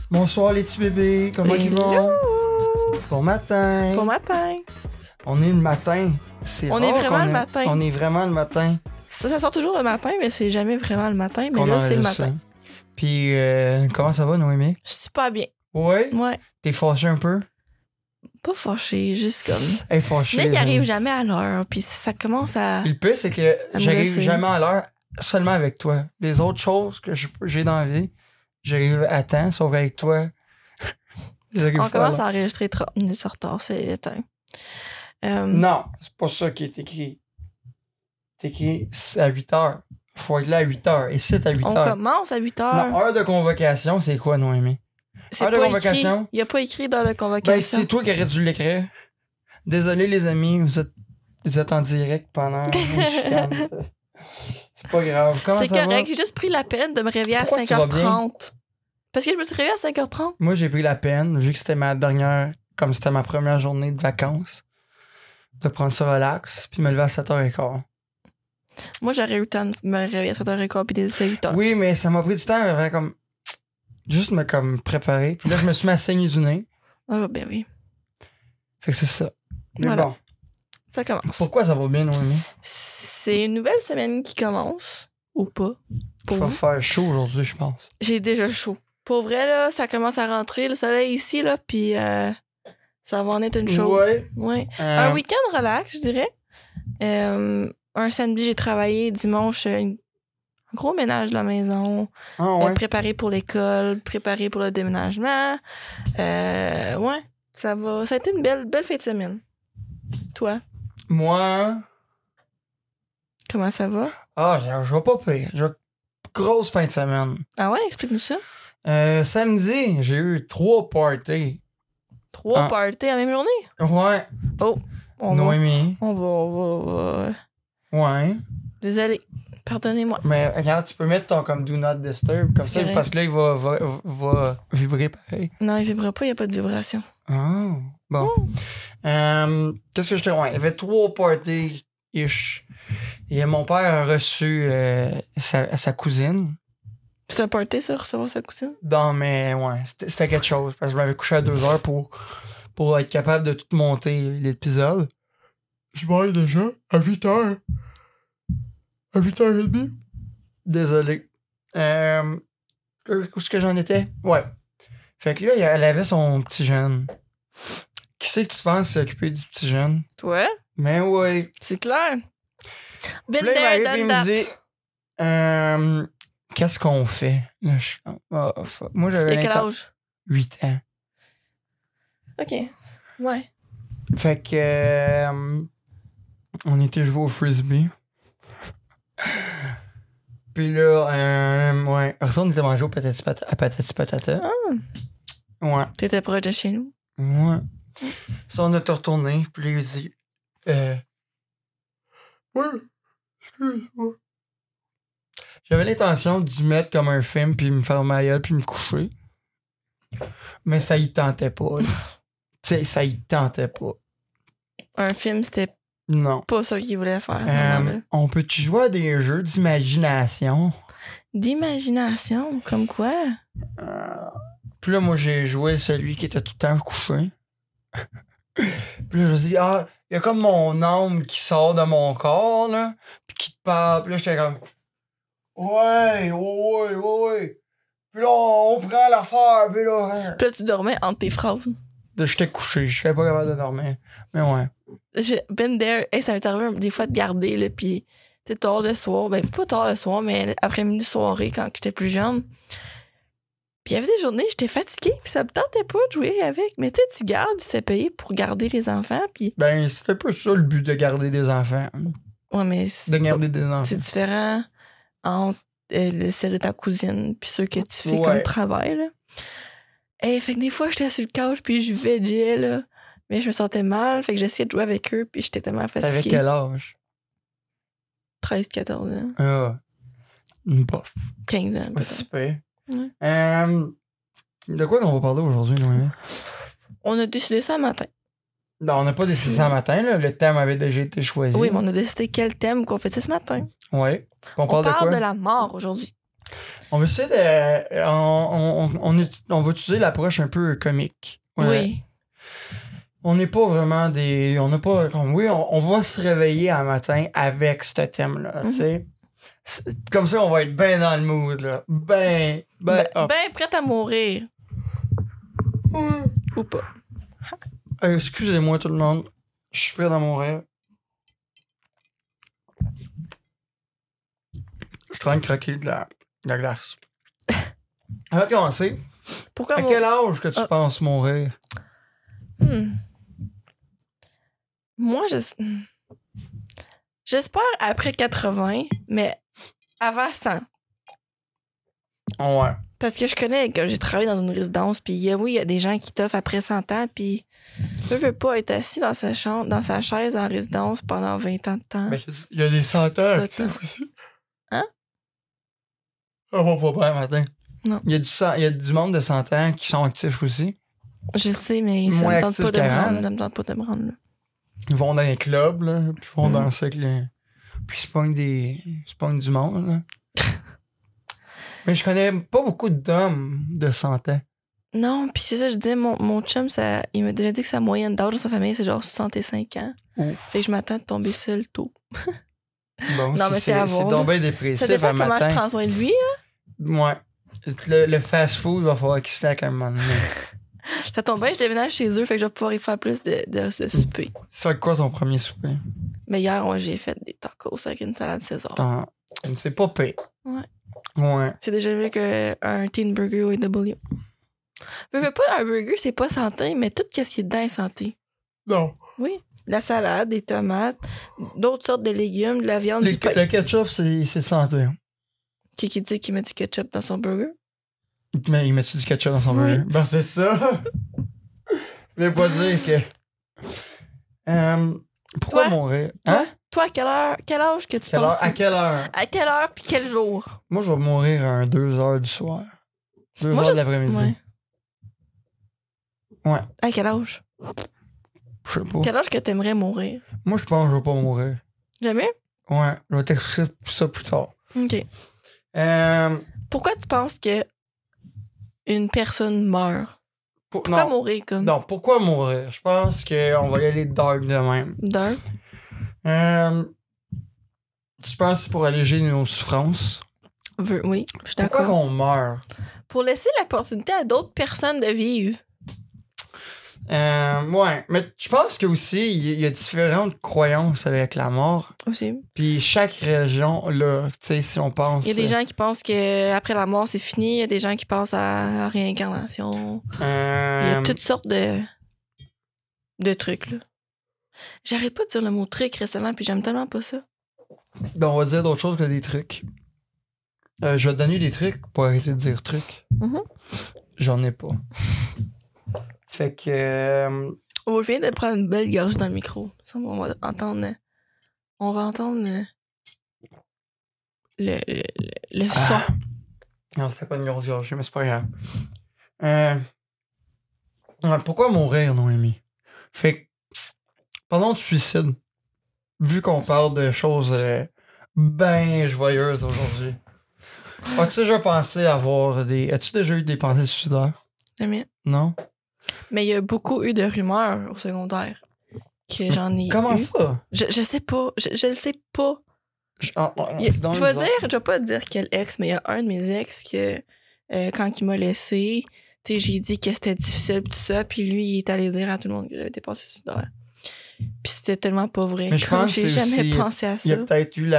Bonsoir les petits bébés, comment ils vont? Bon matin. Bon matin. On est le matin. C'est On rare est vraiment qu'on le matin. On est vraiment le matin. Ça sort toujours le matin, mais c'est jamais vraiment le matin. Mais qu'on là, c'est le enregistre matin. ça. Puis, comment ça va, Noémie? Super bien. Ouais? Ouais. T'es fâché un peu? Pas fâché, juste comme. Hey, fâché. Nick les arrive amis. jamais à l'heure, puis ça commence à. Puis le pire, c'est que me j'arrive gosser. jamais à l'heure seulement avec toi. Les autres choses que j'ai dans la vie, j'arrive à temps, sauf avec toi. J'arrive On pas à commence l'heure. à enregistrer 30 minutes en retard, c'est le temps. Non, c'est pas ça qui est écrit. C'est écrit à 8 heures. Faut être là à 8 heures. Et c'est à 8 On heures. commence à 8 heures. Non, heure de convocation, c'est quoi, Noémie? C'est heure de pas convocation? écrit. Il n'y a pas écrit d'heure de Ben, convocation. c'est toi qui aurais dû l'écrire. Désolé, les amis, vous êtes en direct pendant une chicane. C'est pas grave. Comment C'est ça correct. va? J'ai juste pris la peine de me réveiller à Pourquoi tu vas 5h30. Parce que je me suis réveillée à 5h30. Moi, j'ai pris la peine, vu que c'était ma dernière, comme c'était ma première journée de vacances, de prendre ça relax, puis me lever à 7h15. Moi, j'aurais eu le temps de me réveiller à 7h15 puis d'essayer à 8h. Oui, mais ça m'a pris du temps, vraiment, comme, juste me comme, préparer. Puis là, je me suis mis à saigner du nez. Ah, ben oui. Fait que c'est ça. Mais Voilà. bon, Ça commence. pourquoi ça va bien, Noémie? C'est une nouvelle semaine qui commence. Ou pas. Pour Il va vous. faire chaud aujourd'hui, je pense. J'ai déjà chaud. Pour vrai, là, ça commence à rentrer, le soleil ici, là, puis ça va en être une chose. Ouais. Ouais. Un week-end relax, je dirais. Un samedi, j'ai travaillé. Dimanche, un gros ménage de la maison. Ah ouais. Préparé pour l'école, préparé pour le déménagement. Ouais, ça va. Ça a été une belle fin de semaine. Toi, Moi, comment ça va? je vais pas pire. Grosse fin de semaine. Ah ouais, explique-nous ça. Samedi, j'ai eu 3 parties. 3 Ah. parties à la même journée? Ouais. On va. Noémie. On va. Ouais. Désolé. Pardonnez-moi. Mais regarde, tu peux mettre ton comme Do Not Disturb comme C'est ça, correct. parce que là, il va vibrer pareil. Non, il vibre pas, il n'y a pas de vibration. Oh. Bon. Qu'est-ce que je te. Ouais, il y avait 3 parties-ish. Et mon père a reçu sa cousine. C'est un party, ça, recevoir sa cousine? Non, mais ouais, c'était quelque chose. Parce que je m'avais couché à 2 heures pour être capable de tout monter l'épisode. Je m'arrête déjà à 8 heures. À 8h30. Désolé. Où est-ce que j'en étais? Ouais. Fait que là, elle avait son petit jeune. Qui c'est que tu penses s'est occupé du petit jeune? Toi? Mais ouais. C'est clair. Been Puis là, there, il m'arrive et done il me that. dit qu'est-ce qu'on fait? Là, je suis comme, oh, fuck. Moi, j'avais Et quel âge? 8 ans. OK. Ouais. Fait que on était joué au frisbee. Puis là, ouais. Après, on était mangé au patati patata. Ouais. T'étais proche de chez nous? Ouais. Ça, on a tout retourné. Puis là, il dit ouais, excuse-moi. J'avais l'intention d'y mettre comme un film, puis me faire ma gueule, puis me coucher. Mais ça y tentait pas. là. Tu sais, ça y tentait pas. Un film, c'était Non. pas ça qu'il voulait faire à ce moment-là. On peut-tu jouer à des jeux d'imagination? D'imagination, comme quoi? Puis là, moi, j'ai joué celui qui était tout le temps couché. Puis là, je me suis dit, il y a comme mon âme qui sort de mon corps, là, puis qui te parle. Puis là, j'étais comme, ouais. Puis là, on prend l'affaire, puis là... Puis là, tu dormais entre tes phrases. Là, j'étais couché, je serais pas capable de dormir. Mais ouais. J'ai been there. Hey, ça m'est arrivé des fois de garder, là, puis tu sais, tard le soir. Ben, pas tard le soir, mais après-midi, soirée, quand j'étais plus jeune. Puis il y avait des journées, j'étais fatiguée, puis ça me tentait pas de jouer avec. Mais tu sais, tu gardes, tu sais payer pour garder les enfants, puis... Ben, c'était pas ça le but de garder des enfants. Ouais, mais De garder des enfants. c'est différent entre celle de ta cousine puis ceux que tu fais Ouais. comme travail, là. Hey, fait que des fois, j'étais sur le couch puis je vegeais, là. Mais je me sentais mal, fait que j'essayais de jouer avec eux puis j'étais tellement T'avais fatiguée. quel âge? 13-14 ans. Ah. Bof. 15 ans, Pas peut-être. super. Ouais. De quoi qu'on va parler aujourd'hui, Noémie? On a décidé ça le matin. Ben, on n'a pas décidé ça le matin, là. Le thème avait déjà été choisi. Oui, mais on a décidé quel thème qu'on fait ce matin. Ouais. Puis on On parle de quoi? de la mort aujourd'hui. On va essayer de... On va utiliser l'approche un peu comique. Oui. On n'est pas vraiment des... On n'a pas... Oui, on va se réveiller un matin avec ce thème-là, tu sais. Comme ça, on va être bien dans le mood, là. Ben Prête à mourir. Ou pas. Excusez-moi, tout le monde. Je suis prêt dans mon rêve. Je suis en train de croquer de la glace. Avant de commencer, Pourquoi à quel âge que tu penses mourir? Moi, j'espère après 80, mais avant 100. Ouais. Parce que je connais que j'ai travaillé dans une résidence, puis oui, il y a des gens qui t'offrent après 100 ans, puis je veux pas être assis dans sa chambre, dans sa chaise en résidence pendant 20 ans de temps. Ben, il y a des 100 ans actifs aussi. Hein? On va pas bien matin. Non. Il y a du monde de 100 ans qui sont actifs aussi. Je le sais, mais ça me tente pas de me rendre, là. Ils vont dans les clubs, là, puis ils vont danser avec les... Puis ils se pognent du monde, là. Mais je connais pas beaucoup d'hommes de 100 ans. Non, puis c'est ça, je disais, mon chum, il m'a déjà dit que sa moyenne d'âge dans sa famille, c'est genre 65 ans. Ouf. Fait que je m'attends de tomber seul tôt. Bon, non, mais c'est donc bien dépressif. Ça dépend à comment matin. je prends soin de lui, hein? Ouais. Le fast-food va falloir qu'il sac un moment donné. Ça tombe bien, je déménage chez eux, fait que je vais pouvoir y faire plus de souper. C'est quoi ton premier souper? Mais hier, j'ai fait des tacos avec une salade César. C'est pas pire. Ouais. Ouais. C'est déjà mieux qu'un teen burger ou AW. Veux pas, un burger, c'est pas santé, mais tout ce qui est dedans est santé. Non. Oui. La salade, des tomates, d'autres sortes de légumes, de la viande, du pain. Le ketchup, c'est santé. Qui dit qu'il met du ketchup dans son burger? Mais il met-tu du ketchup dans son burger? Ben, c'est ça. Je vais pas dire que... pourquoi Toi? mourir? Hein? Toi, quel âge que tu penses? À quelle heure? À quelle heure puis quel jour? Moi, je vais mourir à 2h du soir. 2h de l'après-midi. Ouais. À quel âge? Je sais pas. Quel âge que t'aimerais mourir? Moi, je pense que je vais pas mourir. Jamais? Ouais, je vais t'expliquer ça plus tard. OK. Pourquoi tu penses que une personne meurt? Pourquoi mourir comme? Non, pourquoi mourir? Je pense qu'on va y aller dark de même. Dark? Tu penses que c'est pour alléger nos souffrances? Oui, je suis d'accord. Pourquoi qu'on meurt? Pour laisser l'opportunité à d'autres personnes de vivre. Ouais, mais je pense que aussi il y a différentes croyances avec la mort. Aussi. Puis chaque région, là, tu sais, si on pense... Il y a des gens qui pensent qu'après la mort, c'est fini. Il y a des gens qui pensent à la réincarnation. Il y a toutes sortes de trucs, là. J'arrête pas de dire le mot truc récemment, puis j'aime tellement pas ça. Ben, on va dire d'autres choses que des trucs. Je vais te donner des trucs pour arrêter de dire trucs. Mm-hmm. J'en ai pas. Fait que... Oh, je viens de prendre une belle gorge dans le micro. Ça, on va entendre... On va entendre le son. Non, c'était pas une grosse gorgée, mais c'est pas grave. Pourquoi mourir, Noémie? Fait que, pendant le suicide, vu qu'on parle de choses ben joyeuses aujourd'hui, as-tu déjà pensé avoir des... As-tu déjà eu des pensées suicidaires? Jamais. Non? Mais il y a beaucoup eu de rumeurs au secondaire que j'en ai Comment eu. ça? Je sais pas. Je le sais pas. Je vais pas dire quel ex, mais il y a un de mes ex que quand il m'a laissé, j'ai dit que c'était difficile pis tout ça, puis lui, il est allé dire à tout le monde que j'avais été passé suicidaire. Puis c'était tellement pas vrai. Mais je pense que j'ai jamais pensé à ça. Il y a peut-être eu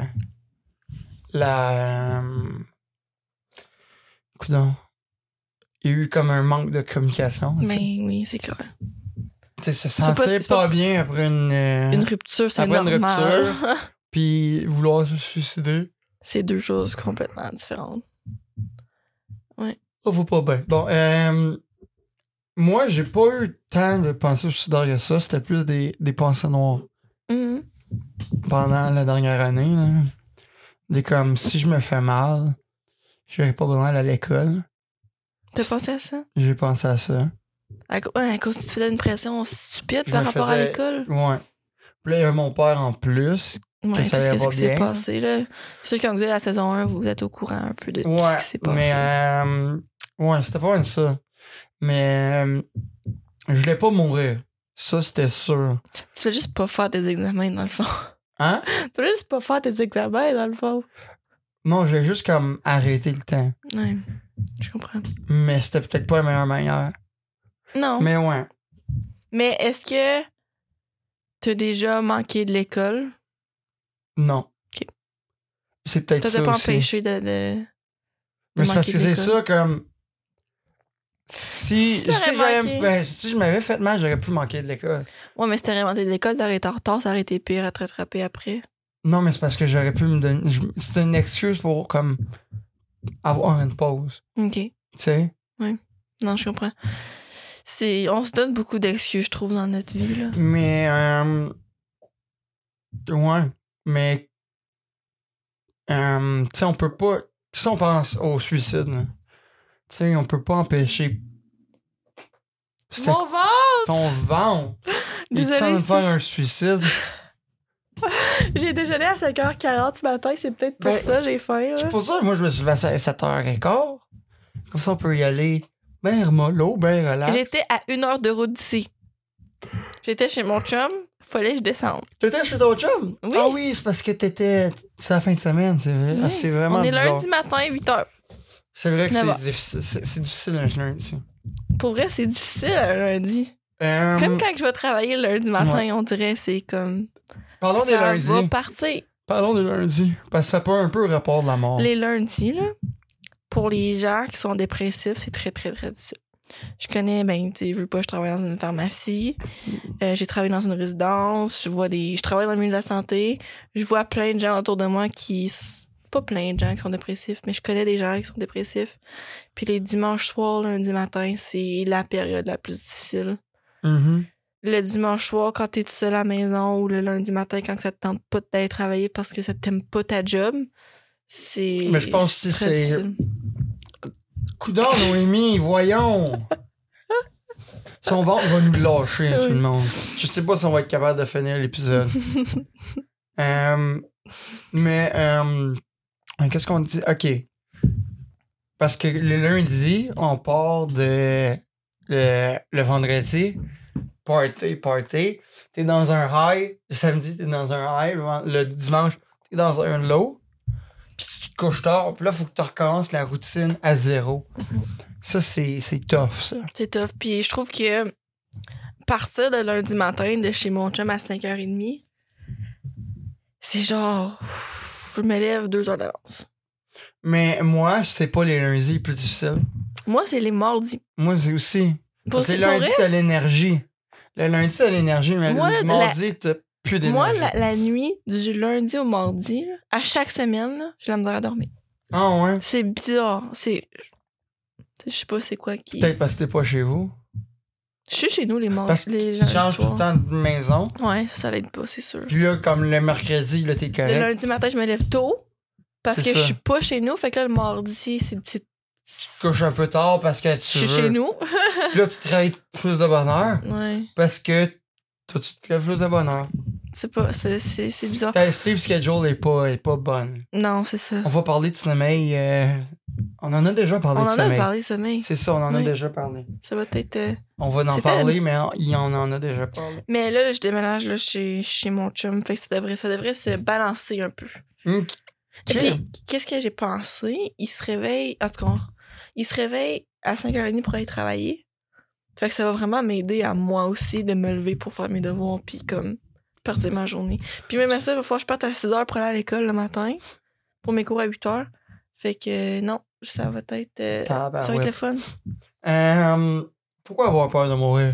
Coudonc. Il y a eu comme un manque de communication. Mais oui, c'est clair. Tu sais, se sentir pas bien après une rupture, c'est normal. Une rupture, puis vouloir se suicider. C'est deux choses complètement différentes. Ouais. Ça va pas bien. Bon, moi, j'ai pas eu tant de pensées suicidaires que ça. C'était plus des pensées noires. Mm-hmm. Pendant la dernière année, là. Des comme, si je me fais mal, j'aurais pas besoin d'aller à l'école. T'as pensé à ça? J'ai pensé à ça. À cause que tu faisais une pression stupide par rapport à l'école? Ouais. Puis là, il y avait mon père en plus Ouais, ça tout allait ce pas qui s'est bien. passé, là. Ceux qui ont écouté la saison 1, vous êtes au courant un peu de tout ce qui s'est passé. Mais, ouais, c'était pas ça. Mais, je voulais pas mourir. Ça, c'était sûr. Tu veux juste pas faire tes examens, dans le fond. Hein? Tu veux juste pas faire tes examens, dans le fond. Non, je voulais juste comme arrêter le temps. Ouais, je comprends. Mais c'était peut-être pas la meilleure manière. Non. Mais ouais. Mais est-ce que t'as déjà manqué de l'école? Non. Ok. C'est peut-être ça T'as pas aussi. empêché de Mais c'est parce manquer que de c'est l'école. ça comme... Si je m'avais fait mal, j'aurais pu manquer de l'école. Ouais, mais si t'aurais manqué de l'école, t'aurais été en retard, ça aurait été pire à te rattraper après. Non, mais c'est parce que j'aurais pu me donner... C'est une excuse pour, comme, avoir une pause. OK. Tu sais? Non, je comprends. On se donne beaucoup d'excuses, je trouve, dans notre vie, là. Mais, ouais. Mais, tu sais, on peut pas... Si on pense au suicide, là, tu sais, on peut pas empêcher... C'était Mon ventre! ton ventre! Et tu en train Désolée, de si faire un suicide? j'ai déjeuné à 5h40 ce matin, c'est peut-être pour Ben, ça j'ai faim, là. C'est pour ça que moi, je me suis levé à 7h15. Comme ça, on peut y aller ben mollo, ben relax. J'étais à 1 heure de route d'ici. J'étais chez mon chum, fallait que je descende. T'étais chez ton chum? Oui. Ah oui, c'est parce que t'étais... C'est la fin de semaine, c'est vrai. Oui. Ah, c'est vraiment On est bizarre. lundi matin, 8h. C'est vrai que Mais c'est bon. difficile. C'est difficile un lundi. Pour vrai, c'est difficile un lundi. Comme quand je vais travailler le lundi matin, on dirait c'est comme... Parlons des Ça lundis. va partir. Parlons des lundis. Parce que ça peut un peu rapport de la mort. Les lundis, là, pour les gens qui sont dépressifs, c'est très, très, très difficile. Je connais, tu veux pas, je travaille dans une pharmacie, j'ai travaillé dans une résidence, je travaille dans le milieu de la santé, je vois plein de gens autour de moi pas plein de gens qui sont dépressifs, mais je connais des gens qui sont dépressifs. Puis les dimanches soirs, lundi matin, c'est la période la plus difficile. Mm-hmm. Le dimanche soir, quand t'es tout seul à la maison, ou le lundi matin, quand ça te tente pas d'aller travailler parce que ça t'aime pas ta job, c'est... Mais je pense que très difficile. Coudon, Noémie, voyons! Son ventre va nous lâcher, tout le monde. Je sais pas si on va être capable de finir l'épisode. Mais, qu'est-ce qu'on dit? OK. Parce que le lundi, on part de le vendredi. Party. T'es dans un high. Le samedi, t'es dans un high. Le dimanche, t'es dans un low. Puis si tu te couches tard, puis là, faut que tu recommences la routine à zéro. Ça, c'est tough, ça. C'est tough. Puis je trouve que partir le lundi matin de chez mon chum à 5h30, c'est genre... Je me lève 2 heures d'avance. Mais moi, c'est pas les lundis les plus difficiles. Moi, c'est les mardis. Moi, c'est aussi. Parce que le pour lundi, vrai? t'as l'énergie. Le lundi, t'as l'énergie, mais Moi, le mardi, t'as plus d'énergie. Moi, la nuit, du lundi au mardi, là, à chaque semaine, là, j'ai la misère à dormir. Ah ouais? C'est bizarre. Je sais pas c'est quoi qui... Peut-être parce que t'es pas chez vous. Je suis chez nous les mardis. Parce que tu changes tout le temps de maison. Ouais, ça l'aide pas, c'est sûr. Puis là, comme le mercredi, là, t'es Le correct. lundi matin, je me lève tôt parce C'est que ça. je suis pas chez nous. Fait que là, le mardi, c'est Tu te couches un peu tard parce que tu je suis veux. chez nous. Puis là, tu travailles plus de bonne heure Ouais. parce que toi, tu te lèves plus de bonne heure. C'est bizarre. Ta sleep schedule est pas bonne. Non, c'est ça. On va parler de sommeil. On en a déjà parlé On de en a sommeil. parlé, sommeil. C'est ça, on en a Oui. déjà parlé. Ça va être... On va en C'était parler, mais on en a déjà parlé. Mais là, je déménage là, chez mon chum. Fait que ça devrait se balancer un peu. OK. Et puis, qu'est-ce que j'ai pensé? Il se réveille... En tout cas, il se réveille à 5h30 pour aller travailler. Fait que ça va vraiment m'aider à moi aussi de me lever pour faire mes devoirs puis comme partir ma journée. Puis même à ça, il va falloir que je parte à 6h pour aller à l'école le matin pour mes cours à 8h. Fait que non, ça va être... ça va être le fun. Pourquoi avoir peur de mourir?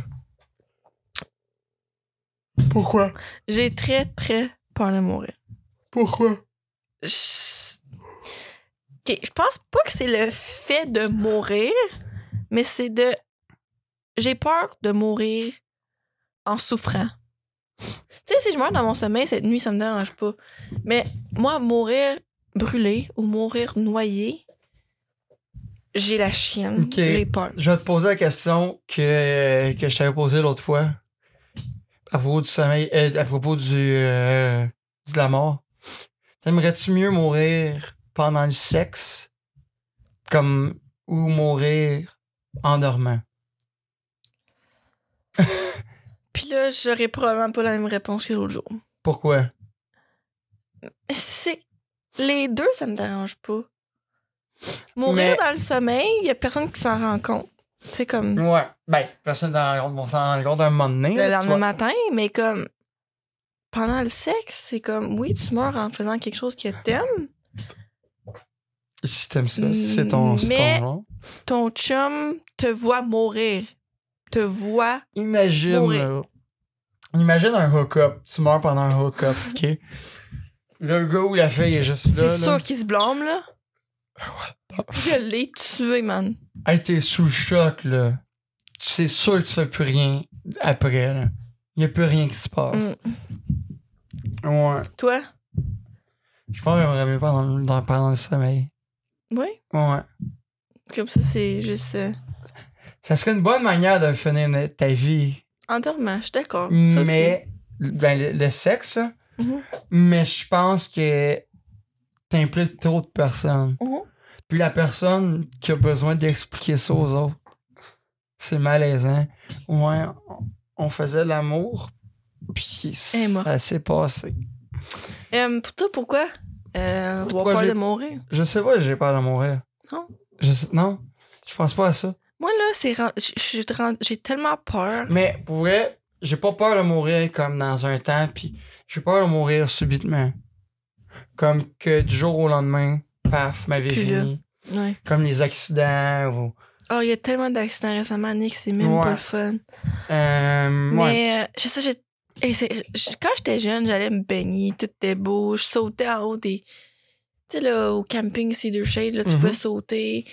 Pourquoi? J'ai très, très peur de mourir. Pourquoi? Je pense pas que c'est le fait de mourir, mais c'est de... J'ai peur de mourir en souffrant. Tu sais, si je meurs dans mon sommeil cette nuit, ça me dérange pas. Mais moi, mourir brûlé ou mourir noyé, j'ai la chienne. Ok. J'ai peur. Je vais te poser la question que je t'avais posée l'autre fois. À propos du sommeil... à propos du de la mort. T'aimerais-tu mieux mourir pendant le sexe ou mourir en dormant? Puis là, j'aurais probablement pas la même réponse que l'autre jour. Pourquoi? C'est... Les deux, ça me dérange pas. Mourir dans le sommeil, il y a personne qui s'en rend compte. C'est comme... Ouais. Ben, personne ne s'en rend compte un moment donné. Le lendemain matin, mais comme... Pendant le sexe, c'est comme... Oui, tu meurs en faisant quelque chose que t'aimes. Si t'aimes ça, c'est ton genre. Ton chum te voit mourir. Imagine, mourir. là. Imagine un hook-up. Tu meurs pendant un hook-up, OK? Le gars ou la fille est juste là. C'est sûr qu'il se blâme, là. Je l'ai tué, man. Hey, t'es sous le choc, là. C'est sûr que tu fais plus rien après, là. Il y a plus rien qui se passe. Ouais. Toi? Je pense que j'aimerais mieux pendant le sommeil. Oui? Ouais. Comme ça, c'est juste... Ça serait une bonne manière de finir ta vie. En dormant, je suis d'accord. Mais, ben, le sexe, là. Mais je pense que t'impliques trop de personnes. Puis la personne qui a besoin d'expliquer ça aux autres, c'est malaisant. Ouais, on faisait l'amour, puis ça s'est passé. Pour toi, pourquoi? Avoir peur de mourir? Je sais pas si j'ai peur de mourir. Non? Non, je pense pas à ça. Moi, là, j'ai tellement peur. Mais pour vrai, j'ai pas peur de mourir comme dans un temps, puis j'ai peur de mourir subitement. Comme que du jour au lendemain, paf, ma vie est finie. Ouais. Comme les accidents ou... Oh, il y a tellement d'accidents récemment, Nick, c'est même pas le fun. Mais c'est ça, quand j'étais jeune, j'allais me baigner, tout était beau, je sautais en haut des... Tu sais, là, au camping Cedar Shade, là, tu pouvais sauter.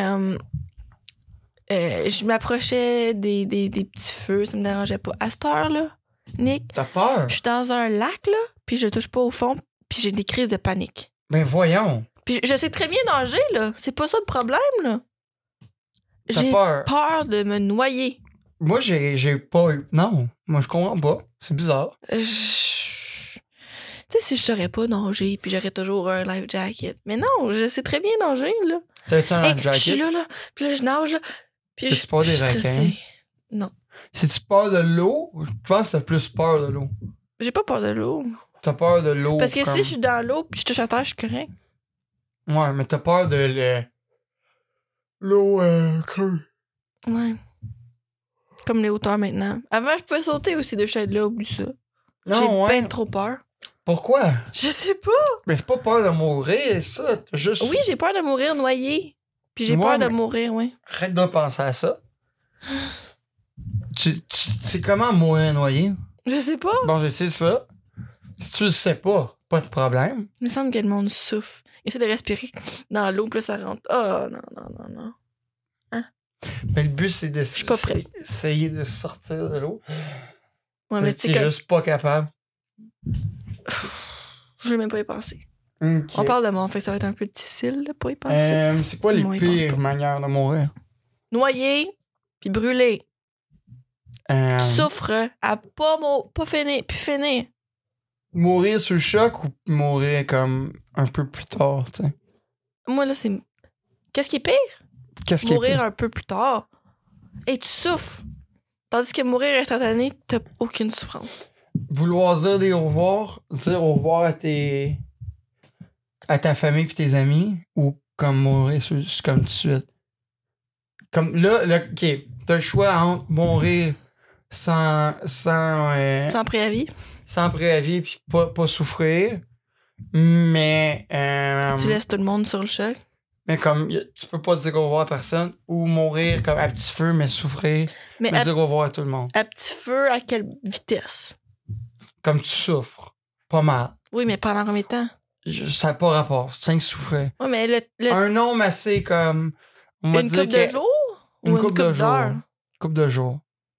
Je m'approchais des petits feux, ça me dérangeait pas. À cette heure-là, Nick... T'as peur? Je suis dans un lac, là, puis je touche pas au fond, puis j'ai des crises de panique. Ben voyons! Puis je sais très bien nager, là. C'est pas ça le problème, là. J'ai peur de me noyer. Moi, j'ai pas eu... Non, moi, je comprends pas. C'est bizarre. Tu sais, si je saurais pas nager, puis j'aurais toujours un life jacket. Mais non, je sais très bien nager, là. T'as-tu un life jacket? Je suis là, puis là, je nage, là. Puis tu peur des requins? Non. Si tu peur de l'eau, je pense que t'as plus peur de l'eau. J'ai pas peur de l'eau. T'as peur de l'eau. Parce que si je suis dans l'eau, puis je touche à terre, je suis correct. Ouais, mais t'as peur de l'eau creux. Ouais. Comme les hauteurs maintenant. Avant, je pouvais sauter aussi de chaîne-là, oublie ça. J'ai ben trop peur. Pourquoi? Je sais pas. Mais c'est pas peur de mourir, ça. Juste... Oui, j'ai peur de mourir noyé. Puis j'ai peur de mourir, oui. Arrête de penser à ça. Tu sais comment mourir noyé? Je sais pas. Bon, je sais ça. Si tu le sais pas de problème. Il me semble que le monde souffle. Essaie de respirer dans l'eau, puis ça rentre. Oh, non. Hein? Mais le but, c'est d'essayer de sortir de l'eau. Ouais, mais t'es juste pas capable. Je vais même pas y penser. Okay. On parle de mort, fait que ça va être un peu difficile de pas y penser. C'est quoi les pires manières de mourir? Noyer, puis brûler. Tu souffres à pas finir, puis finir. Mourir sous le choc ou mourir comme un peu plus tard, tu sais? Moi, là, c'est... Qu'est-ce qui est pire? Mourir un peu plus tard. Et tu souffres. Tandis que mourir instantané, t'as aucune souffrance. Vouloir dire au revoir à ta famille pis tes amis, ou comme mourir comme tout de suite? Comme là, OK, t'as le choix entre mourir sans préavis. Sans préavis pis pas souffrir, mais... tu laisses tout le monde sur le choc. Mais comme, tu peux pas dire au revoir à personne, ou mourir comme à petit feu, mais souffrir, mais dire au revoir à tout le monde. À petit feu, à quelle vitesse? Comme tu souffres. Pas mal. Oui, mais pendant combien de temps? Ça n'a pas rapport. C'est 5 souffrir. Oui, mais un nombre assez comme... On va une dire couple de jours? Une couple de jours. Une couple de jours.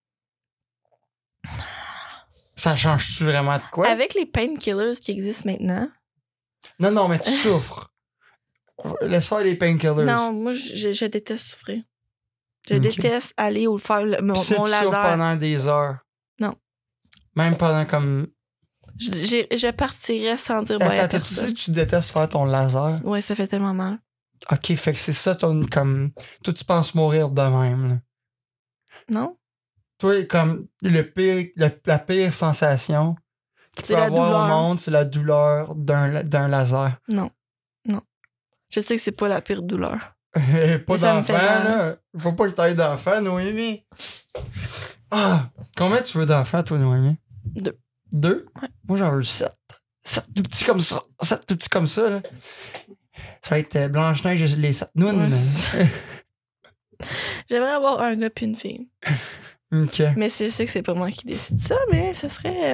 Ça change-tu vraiment de quoi? Avec les painkillers qui existent maintenant. Non, mais tu souffres. Laisse faire les painkillers. Non, moi, je déteste souffrir. Je déteste aller ou faire mon laser. Tu souffres pendant des heures. Non. Même pendant comme Je partirais sans dire bye à Attends, tu personne. dis que tu détestes faire ton laser? Ouais, ça fait tellement mal. Ok, fait que c'est ça ton, comme... Toi, tu penses mourir de même, là. Non? Toi, comme, la pire sensation que tu C'est peux la avoir douleur. au monde, c'est la douleur d'un laser. Non. Je sais que c'est pas la pire douleur. Pas Mais ça me d'enfant, fait mal. là. Faut pas que t'aies d'enfant, Noémie. Ah! Combien tu veux d'enfants, toi, Noémie? 2. 2? Ouais. Moi, j'en veux 7. 7 tout petits comme ça. 7 tout petits comme ça, là. Ça va être Blanche-Neige et les 7 nounes. Ouais, j'aimerais avoir un gars puis une fille. OK. Mais je sais que c'est pas moi qui décide ça, mais ça serait...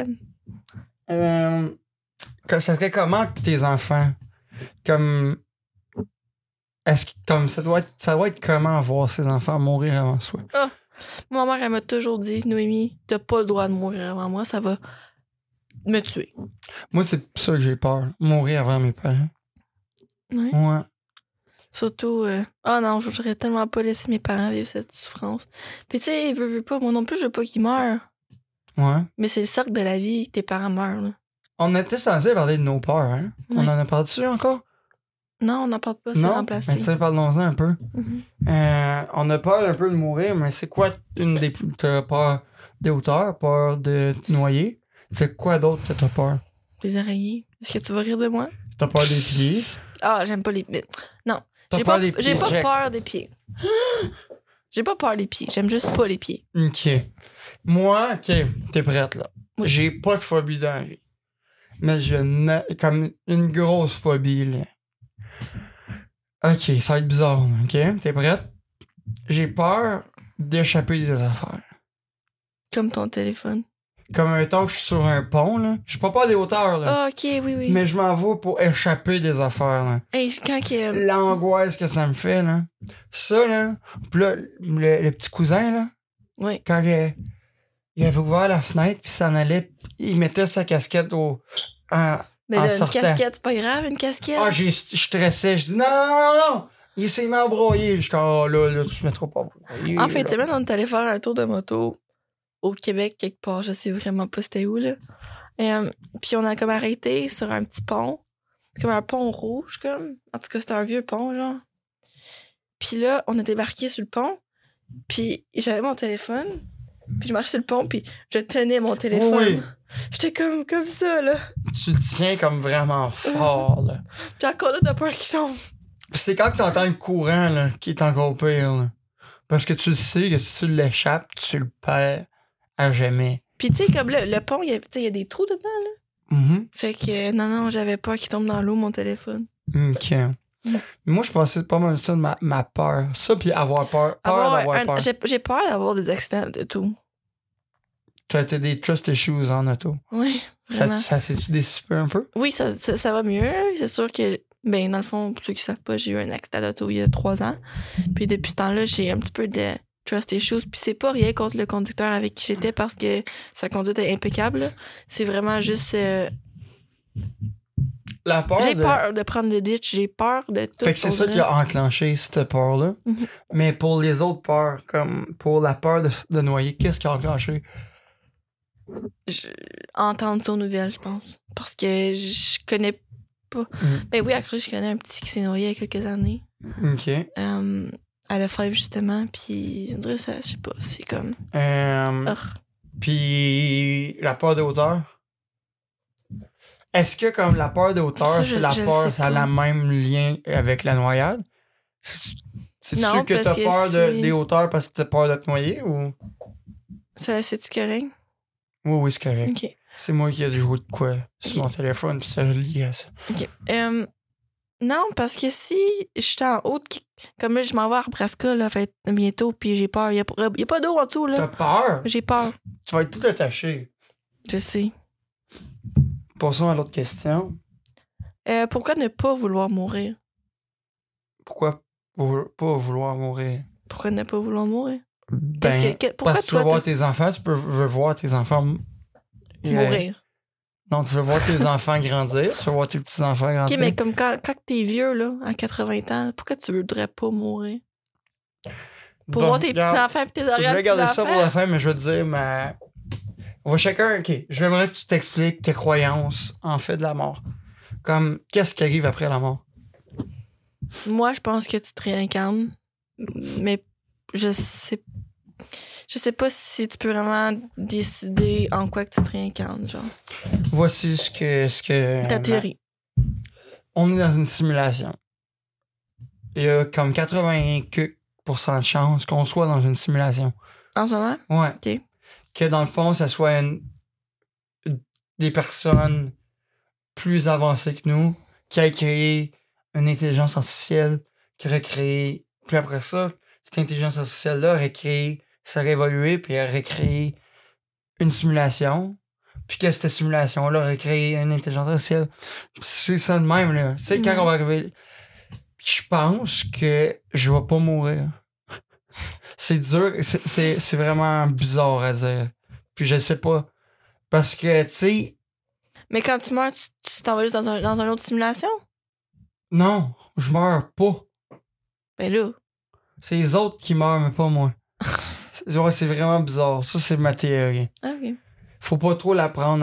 Ça serait comment que tes enfants? Comme... Est-ce que comme ça doit être comment voir ses enfants mourir avant soi? Ma mère, elle m'a toujours dit, Noémie, t'as pas le droit de mourir avant moi, ça va me tuer. Moi, c'est ça que j'ai peur. Mourir avant mes parents. Ouais. Ouais. Surtout, non, je voudrais tellement pas laisser mes parents vivre cette souffrance. Puis tu sais, veux pas, moi non plus, je veux pas qu'ils meurent. Ouais. Mais c'est le cercle de la vie que tes parents meurent, là. On était censé parler de nos peurs, hein? Ouais. On en a parlé dessus encore? Non, on n'en parle pas, c'est Non? remplacé. Mais tu sais, parlons-en un peu. Mhm. On a peur un peu de mourir, mais c'est quoi une des... T'as peur des hauteurs, peur de te noyer? C'est quoi d'autre que t'as peur? Les araignées. Est-ce que tu vas rire de moi? T'as peur des pieds? Ah, j'aime pas les pieds. Non, T'as j'ai peur pas, des pieds, j'ai pas Jack? peur des pieds. J'ai pas peur des pieds, j'aime juste pas les pieds. OK. Moi, OK, t'es prête, là. Oui. J'ai pas de phobie dans la vie. Mais comme une grosse phobie, là. OK, ça va être bizarre, OK? T'es prête? J'ai peur d'échapper des affaires. Comme ton téléphone. Comme un temps que je suis sur un pont, là. J'ai pas peur des hauteurs, là. Ah, ok, oui, oui. Mais je m'en vais pour échapper des affaires, là. Hey, quand que... L'angoisse que ça me fait, là. Ça, là. Puis là, le petit cousin, là, Oui. quand il avait ouvert la fenêtre, puis s'en allait, il mettait sa casquette Mais en là, une sortant. casquette, c'est pas grave, une casquette. Ah, je stressais. Je dis non, non, non. Il s'est mis à broyer. Je suis comme, oh, là, tu me mettras pas à broyer. En fait, là. tu sais, on est allé faire un tour de moto au Québec, quelque part. Je sais vraiment pas c'était où, là. Puis on a comme arrêté sur un petit pont. Comme un pont rouge, comme. En tout cas, c'était un vieux pont, genre. Puis là, on a débarqué sur le pont. Puis j'avais mon téléphone. Puis je marchais sur le pont, puis je tenais mon téléphone. Oui. J'étais comme ça, là. Tu le tiens comme vraiment fort, là. Puis encore là, t'as peur qu'il tombe. Puis c'est quand t'entends le courant, là, qui est encore pire, là. Parce que tu le sais que si tu l'échappes, tu le perds à jamais. Puis tu sais, comme le pont, il y a des trous dedans, là. Mm-hmm. Fait que non, j'avais peur qu'il tombe dans l'eau, mon téléphone. OK. Moi, je pensais pas mal ça de ma peur. Ça, puis avoir peur. D'avoir peur. J'ai peur d'avoir des accidents de tout. Tu as des trust issues en auto. Oui, vraiment. Ça s'est-tu dissipé un peu? Oui, ça va mieux. C'est sûr que, ben, dans le fond, pour ceux qui savent pas, j'ai eu un accident d'auto il y a 3 ans. Puis depuis ce temps-là, j'ai un petit peu de trust issues. Puis c'est pas rien contre le conducteur avec qui j'étais parce que sa conduite est impeccable, là. C'est vraiment juste... La peur j'ai peur de prendre le ditch, j'ai peur de tout. Fait que c'est ça qui a enclenché cette peur-là. Mhm. Mais pour les autres peurs, comme pour la peur de noyer, qu'est-ce qui a enclenché? Entendre son nouvelle, je pense. Parce que je connais pas... Ben oui, après, je connais un petit qui s'est noyé il y a quelques années. OK. À la fève, justement, puis on dirait ça, je sais pas, c'est comme... Puis la peur de hauteur? Est-ce que comme la peur de hauteur, c'est la peur, ça a le même lien avec la noyade? C'est-tu Non, que t'as parce que peur des hauteurs parce que t'as peur de te noyer ou? Ça, c'est-tu correct? Oui, c'est correct. OK. C'est moi qui ai joué de quoi sur mon téléphone, puis ça lié à ça. OK. Non, parce que si je suis en haut, comme là, je m'en vais à Nebraska, là, fait bientôt, puis j'ai peur. Il y a pas d'eau en dessous, là. T'as peur? J'ai peur. Tu vas être tout attaché. Je sais. Passons à l'autre question. Pourquoi ne pas vouloir mourir? Pourquoi pas vouloir mourir? Pourquoi ne pas vouloir mourir? Ben, pourquoi parce que tu veux voir tes enfants, veux voir tes enfants mourir? Non, tu veux voir tes enfants grandir, tu veux voir tes petits-enfants grandir. OK, mais comme quand t'es vieux, là, à 80 ans, pourquoi tu voudrais pas mourir? Pour voir tes petits-enfants et tes arrière-petits-enfants? Je vais garder ça pour la fin, mais je veux te dire, On va chacun... OK, j'aimerais que tu t'expliques tes croyances en fait de la mort. Comme, qu'est-ce qui arrive après la mort? Moi, je pense que tu te réincarnes, mais je sais pas si tu peux vraiment décider en quoi que tu te réincarnes, genre. Voici ce que Ta théorie. On est dans une simulation. Il y a comme 80% de chances qu'on soit dans une simulation. En ce moment? Ouais. OK. Que dans le fond, ça soit des personnes plus avancées que nous qui aient créé une intelligence artificielle qui aurait créé... Puis après ça, cette intelligence artificielle-là serait évoluée puis aurait créé une simulation. Puis que cette simulation-là aurait créé une intelligence artificielle. C'est ça de même, là. Tu sais, quand on va arriver... Je pense que je vais pas mourir. C'est dur. C'est vraiment bizarre à dire. Puis je sais pas. Parce que, tu sais... Mais quand tu meurs, tu t'en vas juste dans une autre simulation? Non, je meurs pas. Ben là. C'est les autres qui meurent, mais pas moi. C'est vraiment bizarre. Ça, c'est ma théorie. OK. Faut pas trop la prendre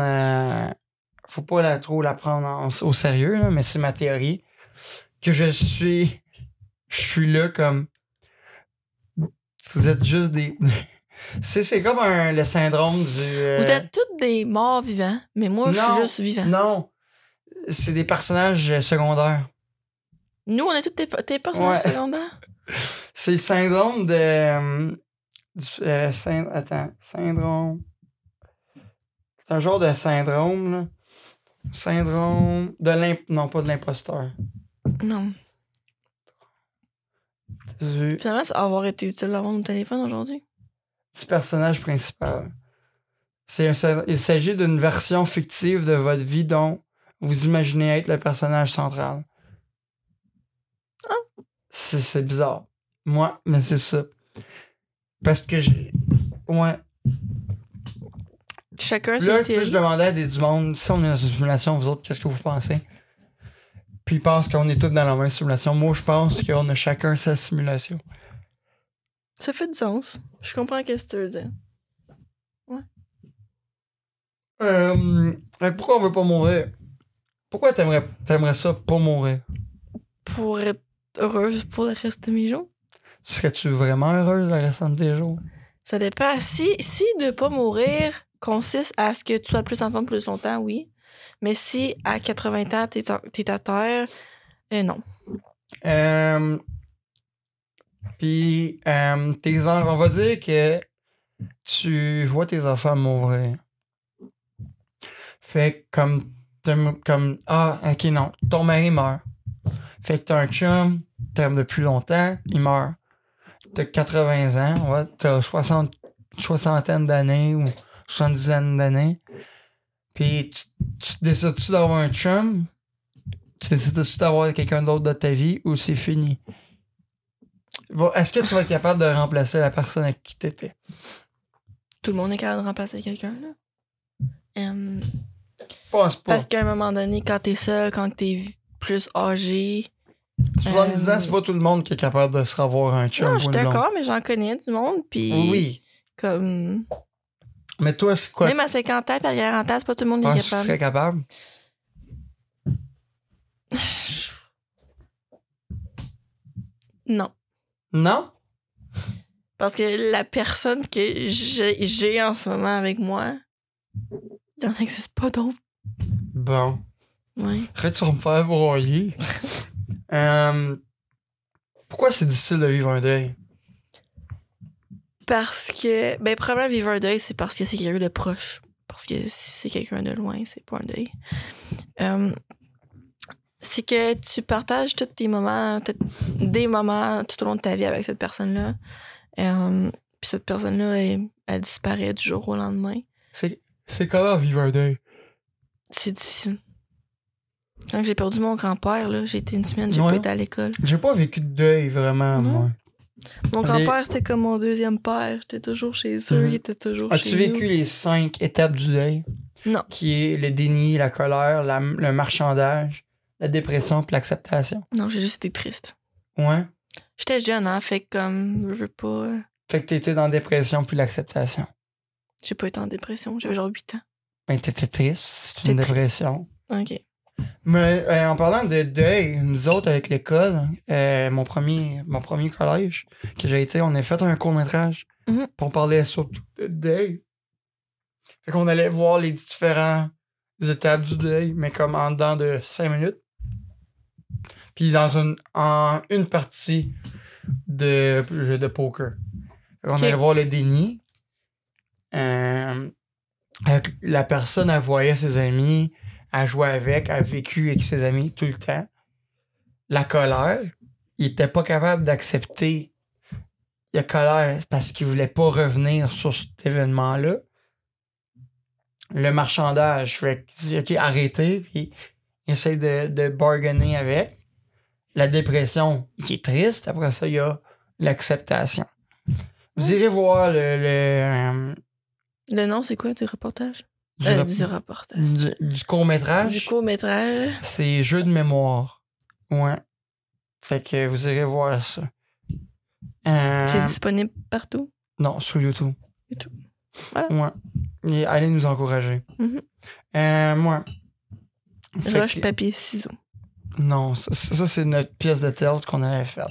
au sérieux, là, mais c'est ma théorie. Que je suis là comme... Vous êtes juste des... c'est comme le syndrome du... Vous êtes tous des morts vivants, mais moi, je suis juste vivant. Non, c'est des personnages secondaires. Nous, on est tous tes personnages secondaires. C'est le syndrome de... syndrome... C'est un genre de syndrome, là. Syndrome de non, pas de l'imposteur. Non. Finalement, ça va avoir été utile d'avoir mon téléphone aujourd'hui. Du personnage principal. Il s'agit d'une version fictive de votre vie dont vous imaginez être le personnage central. Ah. C'est bizarre. Moi, mais c'est ça. Parce que ouais. Chacun là, ses théories. Je demandais à du monde, si on est dans une simulation, vous autres, qu'est-ce que vous pensez? Puis ils pensent qu'on est tous dans la même simulation. Moi, je pense qu'on a chacun sa simulation. Ça fait du sens. Je comprends ce que tu veux dire. Ouais. Pourquoi on veut pas mourir? Pourquoi t'aimerais ça pas mourir? Pour être heureuse pour le reste de mes jours. Serais-tu vraiment heureuse le restant de tes jours? Ça dépend. Si de pas mourir consiste à ce que tu sois plus en forme plus longtemps, oui. Mais si à 80 ans, t'es à terre, non. Puis, on va dire que tu vois tes enfants mourir. Fait comme ok, non, ton mari meurt. Fait que t'as un chum, t'aimes depuis longtemps, il meurt. T'as 80 ans, t'as soixantaine d'années ou 70 d'années. Puis tu décides-tu d'avoir un chum? Tu décides-tu d'avoir quelqu'un d'autre de ta vie ou c'est fini? Est-ce que tu vas être capable de remplacer la personne avec qui t'étais? Tout le monde est capable de remplacer quelqu'un, là. Pense pas. Parce qu'à un moment donné, quand t'es seul, quand t'es plus âgé... 70 ans, c'est pas tout le monde qui est capable de se revoir un chum. Non, je suis d'accord, mais j'en connais du monde, puis... Oui. Comme... Mais toi, c'est quoi? Même à 50 ans, puis à 40 ans, c'est pas tout le monde qui est capable. Tu serais capable? Non. Non? Parce que la personne que j'ai en ce moment avec moi, il n'en existe pas d'autre. Bon. Oui. Arrête, tu vas me faire broyer. Pourquoi c'est difficile de vivre un deuil? Parce que, probablement vivre un deuil, c'est parce que c'est quelqu'un de proche. Parce que si c'est quelqu'un de loin, c'est pas un deuil. C'est que tu partages tous tes moments, des moments tout au long de ta vie avec cette personne-là. Puis cette personne-là, elle disparaît du jour au lendemain. C'est comment vivre un deuil? C'est difficile. Quand j'ai perdu mon grand-père, là, j'ai été une semaine, j'ai pas été à l'école. J'ai pas vécu de deuil, vraiment, moi. Mon grand-père, c'était comme mon deuxième père. J'étais toujours chez eux, il était toujours chez nous. As-tu vécu les 5 étapes du deuil? Non. Qui est le déni, la colère, le marchandage, la dépression puis l'acceptation? Non, j'ai juste été triste. Ouais? J'étais jeune, hein, fait que comme, je veux pas... Fait que t'étais dans la dépression puis l'acceptation. J'ai pas été en dépression. J'avais genre 8 ans. Ben, t'étais triste. C'est une J'étais dépression. OK. Mais en parlant de deuil, nous autres, avec l'école, mon premier collège que j'ai été, on a fait un court-métrage. Mhm. Puis on parlait surtout de deuil. Fait qu'on allait voir les différentes étapes du deuil, mais comme en dedans de 5 minutes. Puis en une partie de jeu de poker. Fait qu'on allait voir le déni. La personne, elle voyait ses amis, elle jouait avec, elle a vécu avec ses amis tout le temps. La colère, il était pas capable d'accepter la colère parce qu'il voulait pas revenir sur cet événement-là. Le marchandage, fait qu'il dit, OK, arrêtez, puis il essaie de bargainer avec. La dépression, qui est triste, après ça, il y a l'acceptation. Vous irez voir Le nom, c'est quoi du reportage? Du reportage. Du court-métrage. Du court-métrage. C'est jeu de mémoire. Ouais. Fait que vous irez voir ça. C'est disponible partout? Non, sur YouTube. YouTube. Voilà. Ouais. Et allez nous encourager. Mm-hmm. Ouais. Roche, papier, ciseaux. Non, ça c'est notre pièce de théâtre qu'on avait faite.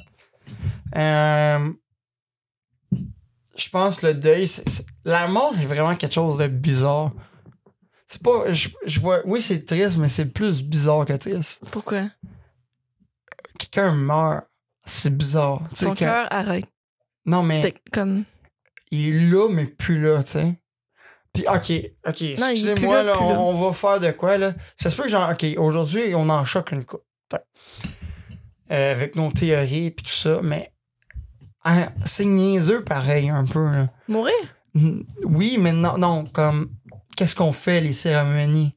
Je pense que le deuil, la mort, c'est vraiment quelque chose de bizarre. C'est pas. Je vois. Oui, c'est triste, mais c'est plus bizarre que triste. Pourquoi? Quelqu'un meurt, c'est bizarre. Son cœur arrête. Non, mais. C'est comme. Il est là, mais plus là, tu sais. Puis, OK, non, excusez-moi, là, on va faire de quoi, là? Ça se peut que, genre, OK, aujourd'hui, on en choque une coupe. Avec nos théories et tout ça, mais c'est niaiseux pareil, un peu, là. Mourir? Oui, mais non, comme, qu'est-ce qu'on fait, les cérémonies?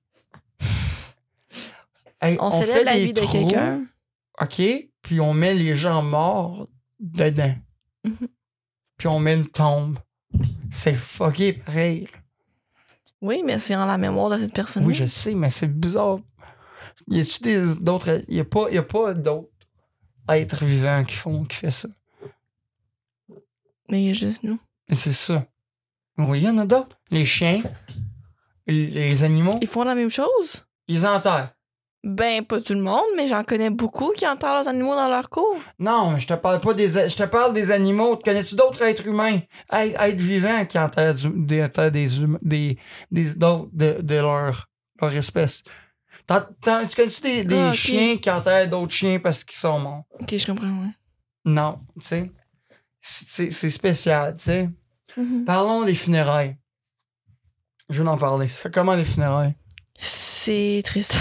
Hey, on célèbre la vie trous, de quelqu'un. OK, puis on met les gens morts dedans. Mm-hmm. Puis on met une tombe. C'est fucké pareil. Oui, mais c'est en la mémoire de cette personne. Oui, je sais, mais c'est bizarre. Y a-tu d'autres. Y a pas d'autres êtres vivants qui fait ça. Mais il y a juste nous. Et c'est ça. Oui, il y en a d'autres. Les chiens, les animaux. Ils font la même chose? Ils enterrent. Ben, pas tout le monde, mais j'en connais beaucoup qui enterrent leurs animaux dans leur cour. Non, mais je te parle pas je te parle des animaux. Connais-tu d'autres êtres humains, êtres vivants qui enterrent des humains, de leur espèce? Tu connais-tu des chiens qui enterrent d'autres chiens parce qu'ils sont morts? Ok, je comprends, ouais. Non, tu sais. C'est spécial, tu sais. Mm-hmm. Parlons des funérailles. Je veux en parler. C'est comment les funérailles? C'est triste.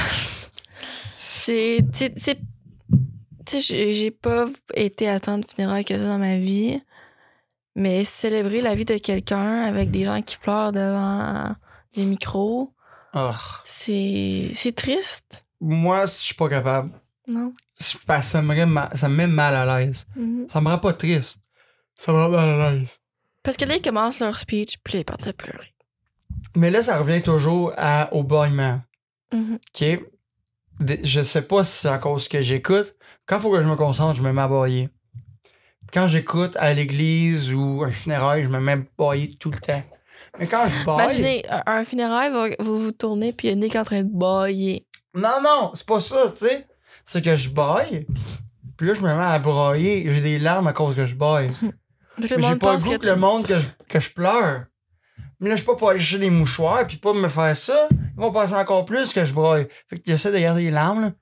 Tu sais, j'ai pas été à tant de funérailles que ça dans ma vie, mais célébrer la vie de quelqu'un avec des gens qui pleurent devant les micros, c'est triste. Moi, je suis pas capable. Non. Ça me met mal à l'aise. Mm-hmm. Ça me rend pas triste. Ça me rend mal à l'aise. Parce que là, ils commencent leur speech, puis là, ils partent à pleurer. Mais là, ça revient toujours au bâillement. Mm-hmm. OK? Je sais pas si c'est à cause que j'écoute. Quand il faut que je me concentre, je me mets à bailler. Quand j'écoute à l'église ou un funérail, je me mets à bailler tout le temps. Mais quand je baille... Imaginez, un funérail, vous tournez, puis il y a Nick en train de bailler. Non, c'est pas ça, tu sais. C'est que je baille, puis là, je me mets à brailler. J'ai des larmes à cause que je baille. Mais j'ai pas le goût que le monde que je pleure. Mais là, je peux pas aller chercher des mouchoirs puis pas me faire ça. Ils vont penser encore plus que je braille. Fait que j'essaie de garder les larmes, là.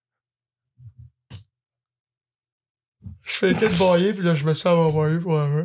Je fais que de bailler puis là, je me sens à bailler pour la main.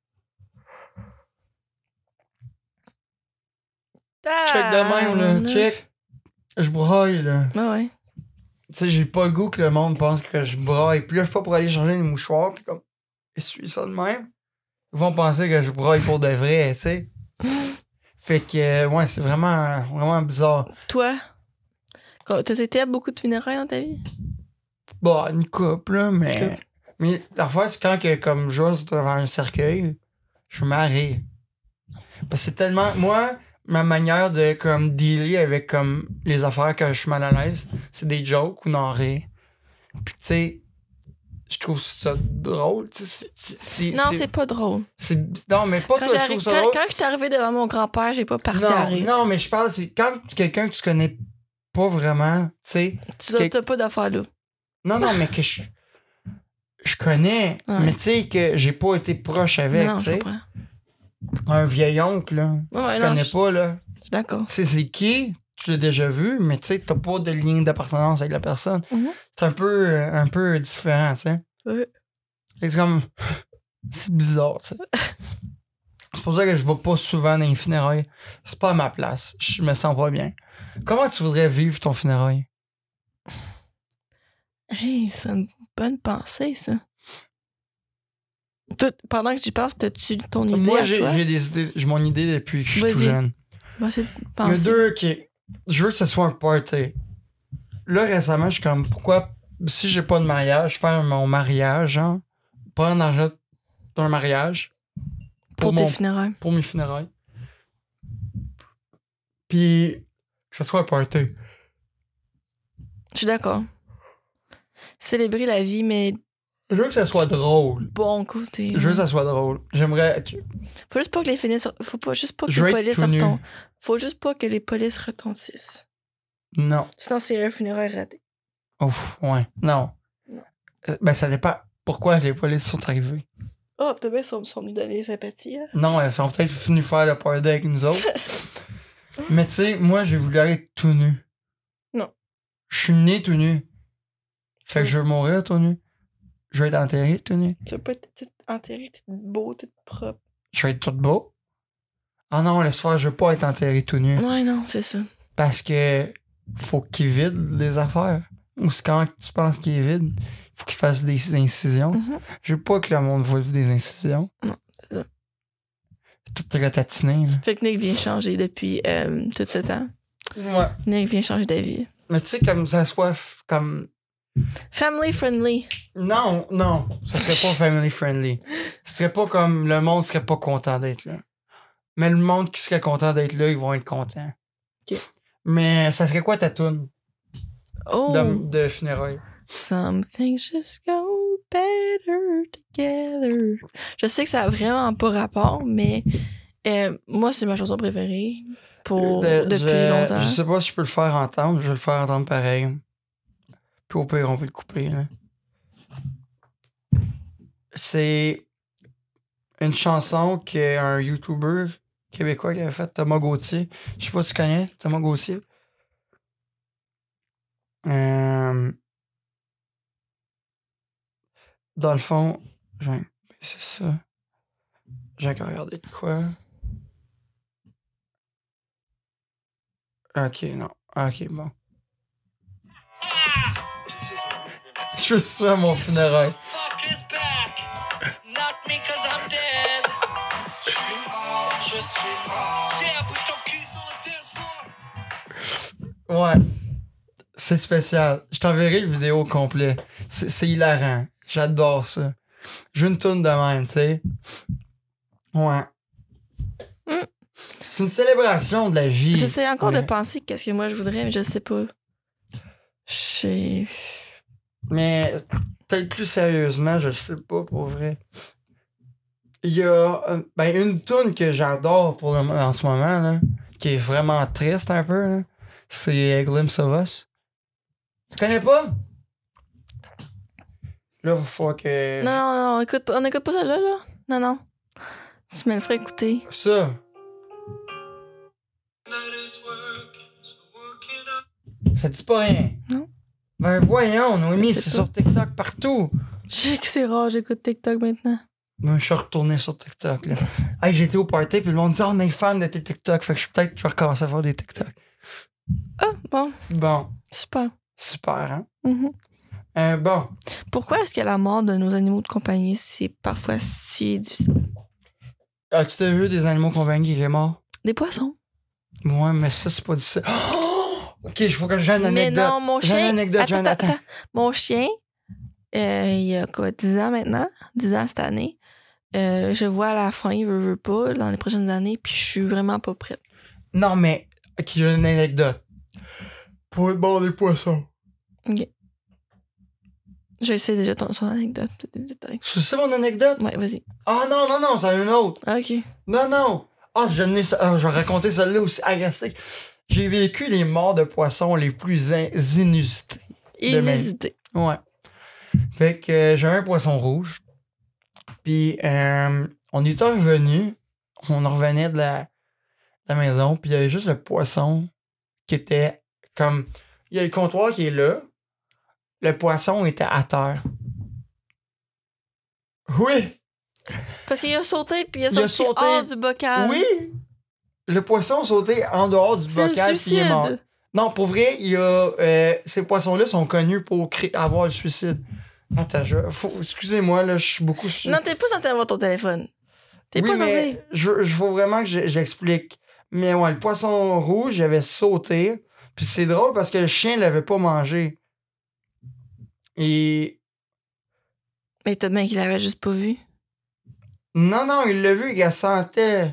Check de même, là. Check. Je braille, là. Ouais. Tu sais, j'ai pas le goût que le monde pense que je braille. Puis là, je suis pas pour aller changer des mouchoirs puis comme, essuie ça de même. Ils vont penser que je braille pour de vrai, tu sais. Fait que, ouais, c'est vraiment, vraiment bizarre. Toi, t'as été à beaucoup de funérailles dans ta vie? Bah, une couple, là, mais... Mais l'affaire, c'est quand que, comme, j'ose devant un cercueil, je me mets à rire. Parce que c'est tellement... Moi, ma manière de, comme, dealer avec, comme, les affaires que je suis mal à l'aise, c'est des jokes ou non rire. Puis, tu sais, je trouve ça drôle. Non, c'est pas drôle. Non, mais pas Quand, toi, je trouve ça drôle. Quand je suis arrivée devant mon grand-père, j'ai pas parti à rire. Non, mais je parle, c'est quand quelqu'un que tu connais pas vraiment, tu sais. T'as pas d'affaires là. Non, mais que je connais, mais tu sais, que j'ai pas été proche avec, tu sais. Un vieil oncle, là. Tu connais pas, là. Je suis d'accord. Tu sais, c'est qui? Tu l'as déjà vu, mais tu sais, t'as pas de lien d'appartenance avec la personne. Mm-hmm. C'est un peu différent, tu sais. Ouais. C'est comme... C'est bizarre, tu sais. C'est pour ça que je vais pas souvent dans les funérailles. C'est pas à ma place. Je me sens pas bien. Comment tu voudrais vivre ton funérail? Hey, c'est une bonne pensée, ça. Pendant que j'y pense, t'as-tu ton idée? Moi, j'ai des idées. J'ai mon idée depuis que je suis tout jeune. Il y a deux qui... Je veux que ce soit un party. Là, récemment, je suis comme, pourquoi, si j'ai pas de mariage, faire mon mariage, hein, prendre l'argent d'un mariage. Pour tes funérailles. Pour mes funérailles. Puis, que ce soit un party. Je suis d'accord. Célébrer la vie, mais... Je veux que ça soit drôle. Bon côté. Je veux que ça soit drôle. J'aimerais... Faut juste pas que les polices... Faut juste pas que les polices retombent. Faut juste pas que les polices retentissent. Non. Sinon, c'est un funérail raté. Ouf, ouais. Non. Ben, ça dépend pourquoi les polices sont arrivées. Oh, peut-être ils sont venus donner sympathie. Hein? Non, elles sont peut-être venues faire le party avec nous autres. Mais tu sais, moi, j'ai voulu être tout nu. Non. Je suis né tout nu. Fait que je veux mourir tout nu. Je vais être enterré tout nu. Tu veux pas être tout enterré, tout beau, tout propre. Je vais être tout beau. Ah non, le soir, je veux pas être enterré tout nu. Ouais, non, c'est ça. Parce que faut qu'il vide les affaires. Ou c'est quand tu penses qu'il est vide, faut qu'il fasse des incisions. Mm-hmm. Je veux pas que le monde voit des incisions. Non, c'est ça. Tout ratatiné, là. Fait que Nick vient changer depuis tout ce temps. Ouais. Nick vient changer d'avis. Mais tu sais, comme ça soit comme... Family friendly. Non, ça serait pas family friendly. Ce serait pas comme le monde serait pas content d'être là. Mais le monde qui serait content d'être là, ils vont être contents. OK. Mais ça serait quoi ta toune Oh. de funérailles? Some things just go better together. Je sais que ça a vraiment pas rapport, mais moi, c'est ma chanson préférée depuis longtemps. Je sais pas si je peux le faire entendre. Je vais le faire entendre pareil. Puis au pire, on va le couper. Là. C'est une chanson qu'un YouTuber québécois qui avait fait, Thomas Gauthier. Je sais pas si tu connais Thomas Gauthier. Dans le fond, c'est ça. J'ai encore regardé de quoi. Ok, non. Ok, bon. Je suis sûr à mon funérail. Ouais. C'est spécial. Je t'enverrai le vidéo complet. C'est hilarant. J'adore ça. Je veux une tourne de même, tu sais. Ouais. C'est une célébration de la vie. J'essaie encore de penser qu'est-ce que moi je voudrais, mais je sais pas. Mais peut-être plus sérieusement, je sais pas pour vrai. Il y a une toune que j'adore en ce moment, là, qui est vraiment triste un peu, là. C'est Glimpse of Us. Tu connais pas? Là, il faut que... Non, on écoute pas ça là. Non. Tu me le ferais écouter. Ça. Ça dit pas rien. Non. Ben voyons, Noémie, c'est sur TikTok partout. Je sais que c'est rare, j'écoute TikTok maintenant. Moi, je suis retourné sur TikTok, là. Hey, j'étais au party, puis le monde dit, on est fan de tes TikTok. Fait que je vais recommencer à faire des TikTok. Ah, bon. Bon. Super, hein? Mm-hmm. Bon. Pourquoi est-ce que la mort de nos animaux de compagnie, c'est parfois si difficile? As-tu vu des animaux de compagnie qui sont morts? Des poissons. Ouais, mais ça, c'est pas difficile. Oh! OK, il faut que j'ai une anecdote. Mais non, mon chien... J'ai une anecdote, Attends. Mon chien, il y a quoi, 10 ans maintenant? 10 ans cette année. Je vois à la fin, il veut pas, dans les prochaines années, puis je suis vraiment pas prête. Non, mais... OK, j'ai une anecdote. Pour être mort des poissons. OK. Je sais déjà son anecdote. C'est ça mon anecdote? Ouais, vas-y. Ah non, c'est une autre. OK. Non. Ah, je vais raconter celle-là aussi. Agastique. J'ai vécu les morts de poissons les plus inusitées. Inusité. Ouais. Fait que j'avais un poisson rouge. Puis on était revenus. On revenait de la maison. Puis il y avait juste le poisson qui était comme... Il y a le comptoir qui est là. Le poisson était à terre. Oui! Parce qu'il a sauté puis il a sauté hors du bocal. Oui! Le poisson a sauté en dehors du bocal puis il est mort. Non, pour vrai, il y a... ces poissons-là sont connus pour avoir le suicide. Attends, excusez-moi, là, je suis beaucoup... Non, t'es pas censé avoir ton téléphone. T'es pas censé. Il faut vraiment que j'explique. Mais ouais, le poisson rouge, il avait sauté. Puis c'est drôle parce que le chien l'avait pas mangé. Et... Mais t'as bien qu'il l'avait juste pas vu. Non, il l'a vu, il la sentait.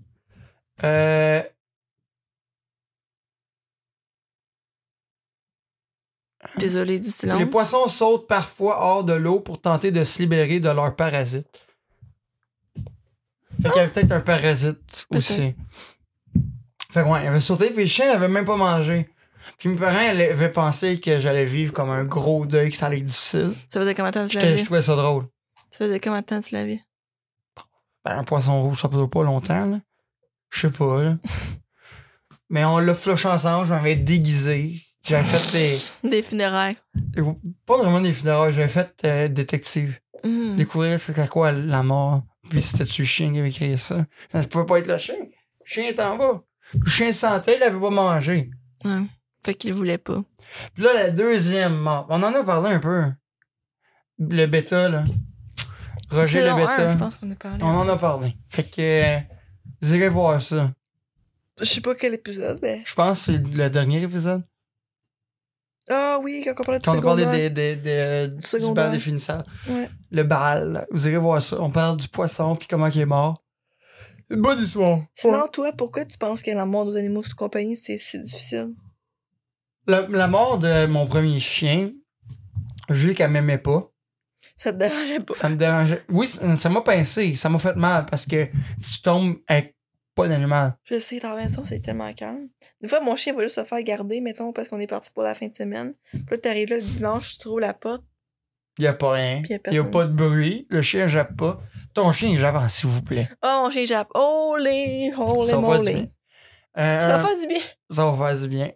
Désolé du silence. Les poissons sautent parfois hors de l'eau pour tenter de se libérer de leurs parasites. Fait qu'il y avait peut-être un parasite aussi. Fait que ouais, il avait sauté, puis le chien n'avait même pas mangé. Puis mes parents avaient pensé que j'allais vivre comme un gros deuil, que ça allait être difficile. Ça faisait combien de temps tu l'avais? Je trouvais ça drôle. Ça faisait combien de temps tu l'avais? Ben, un poisson rouge, ça peut pas longtemps, là. Je sais pas, là. Mais on l'a flushé ensemble, je m'avais déguisé. J'avais fait des funérailles. Pas vraiment des funérailles, j'avais fait détective. Découvrir c'était quoi la mort. Puis c'était-tu le chien qui avait créé ça? Ça pouvait pas être le chien. Le chien est en bas. Le chien sentait, il avait pas mangé. Ouais. Fait qu'il voulait pas. Puis là, la deuxième mort. On en a parlé un peu. Le bêta, là. Roger le bêta. Je pense qu'on a parlé. On en a parlé. Fait que vous irez voir ça. Je sais pas quel épisode, mais... Je pense que c'est le dernier épisode. Ah oui, quand on parlait du secondaire. Quand on parlait du bal définisseur. Ouais. Le bal. Vous irez voir ça. On parle du poisson puis comment il est mort. Une bonne histoire. Sinon, toi, pourquoi tu penses que la mort des animaux sous compagnie, c'est si difficile? La mort de mon premier chien, vu qu'elle m'aimait pas. Ça te dérangeait pas? Ça me dérangeait. Oui, ça m'a pincé. Ça m'a fait mal parce que si tu tombes avec pas d'animal. Je sais, dans la maison, c'est tellement calme. Une fois, mon chien va juste se faire garder, mettons, parce qu'on est parti pour la fin de semaine. Puis là, t'arrives là le dimanche, tu trouves la porte. Il y a pas rien. Il y a pas de bruit. Le chien jappe pas. Ton chien jappe, s'il vous plaît. Oh, mon chien jappe. Oh, les ça va faire du bien. Ça va faire du bien.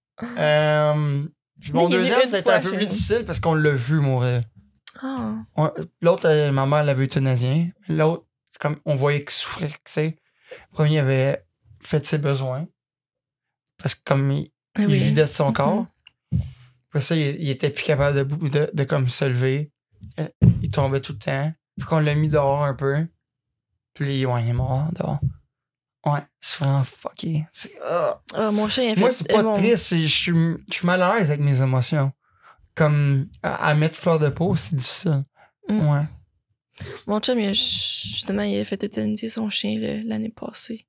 Mon deuxième, c'était un peu plus difficile parce qu'on l'a vu mourir. Oh. L'autre, ma mère l'avait euthanasié. L'autre, comme on voyait qu'il souffrait, tu sais. Le premier, il avait fait ses besoins. Parce que comme il vidait de son corps. Après ça, il était plus capable de comme se lever. Il tombait tout le temps. Puis qu'on l'a mis dehors un peu. Puis ouais, il est mort dehors. Ouais, c'est vraiment fucké. Mon chien, moi, c'est pas triste. Je suis mal à l'aise avec mes émotions. Comme à mettre fleur de peau, c'est difficile. Ouais. Mon chum, justement, il a fait éterniser son chien l'année passée.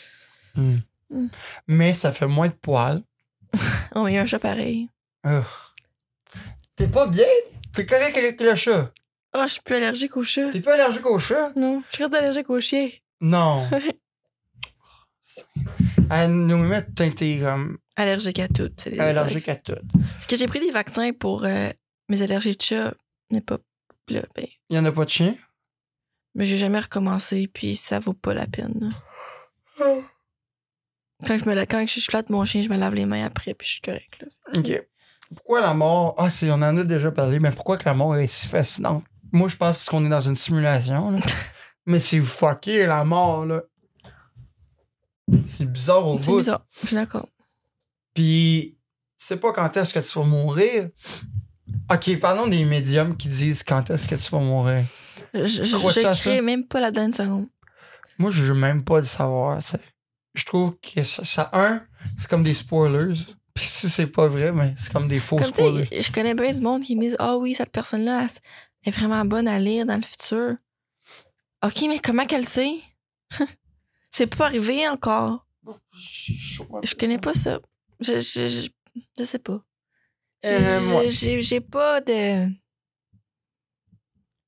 Mais ça fait moins de poils. Oh, il y a un chat pareil. T'es pas bien? T'es correct avec le chat? Ah, je suis plus allergique au chat. T'es pas allergique au chat? Non, je reste allergique au chien. Non. Nous mettre t'es comme... Allergique à tout. Allergique à tout. Parce que j'ai pris des vaccins pour mes allergies de chat, mais pas là. Ben... Il y en a pas de chien? Mais j'ai jamais recommencé, puis ça vaut pas la peine. Quand je flatte mon chien, je me lave les mains après, puis je suis correcte. OK. Pourquoi la mort... Ah, on en a déjà parlé, mais pourquoi que la mort est si fascinante? Moi, je pense parce qu'on est dans une simulation, là. Mais c'est fucké, la mort, là. C'est bizarre au bout. C'est bizarre, je suis d'accord. Puis, tu sais pas quand est-ce que tu vas mourir. OK, parlons des médiums qui disent quand est-ce que tu vas mourir. Je crée même pas la dernière seconde. Moi, je veux même pas le savoir, tu sais. Je trouve que ça c'est comme des spoilers. Puis si c'est pas vrai, mais c'est comme des faux spoilers. Je connais bien du monde qui me disent « Ah oui, cette personne-là est vraiment bonne à lire dans le futur. » OK, mais comment qu'elle sait? C'est pas arrivé encore. Je connais pas ça. Je sais pas. J'ai pas de...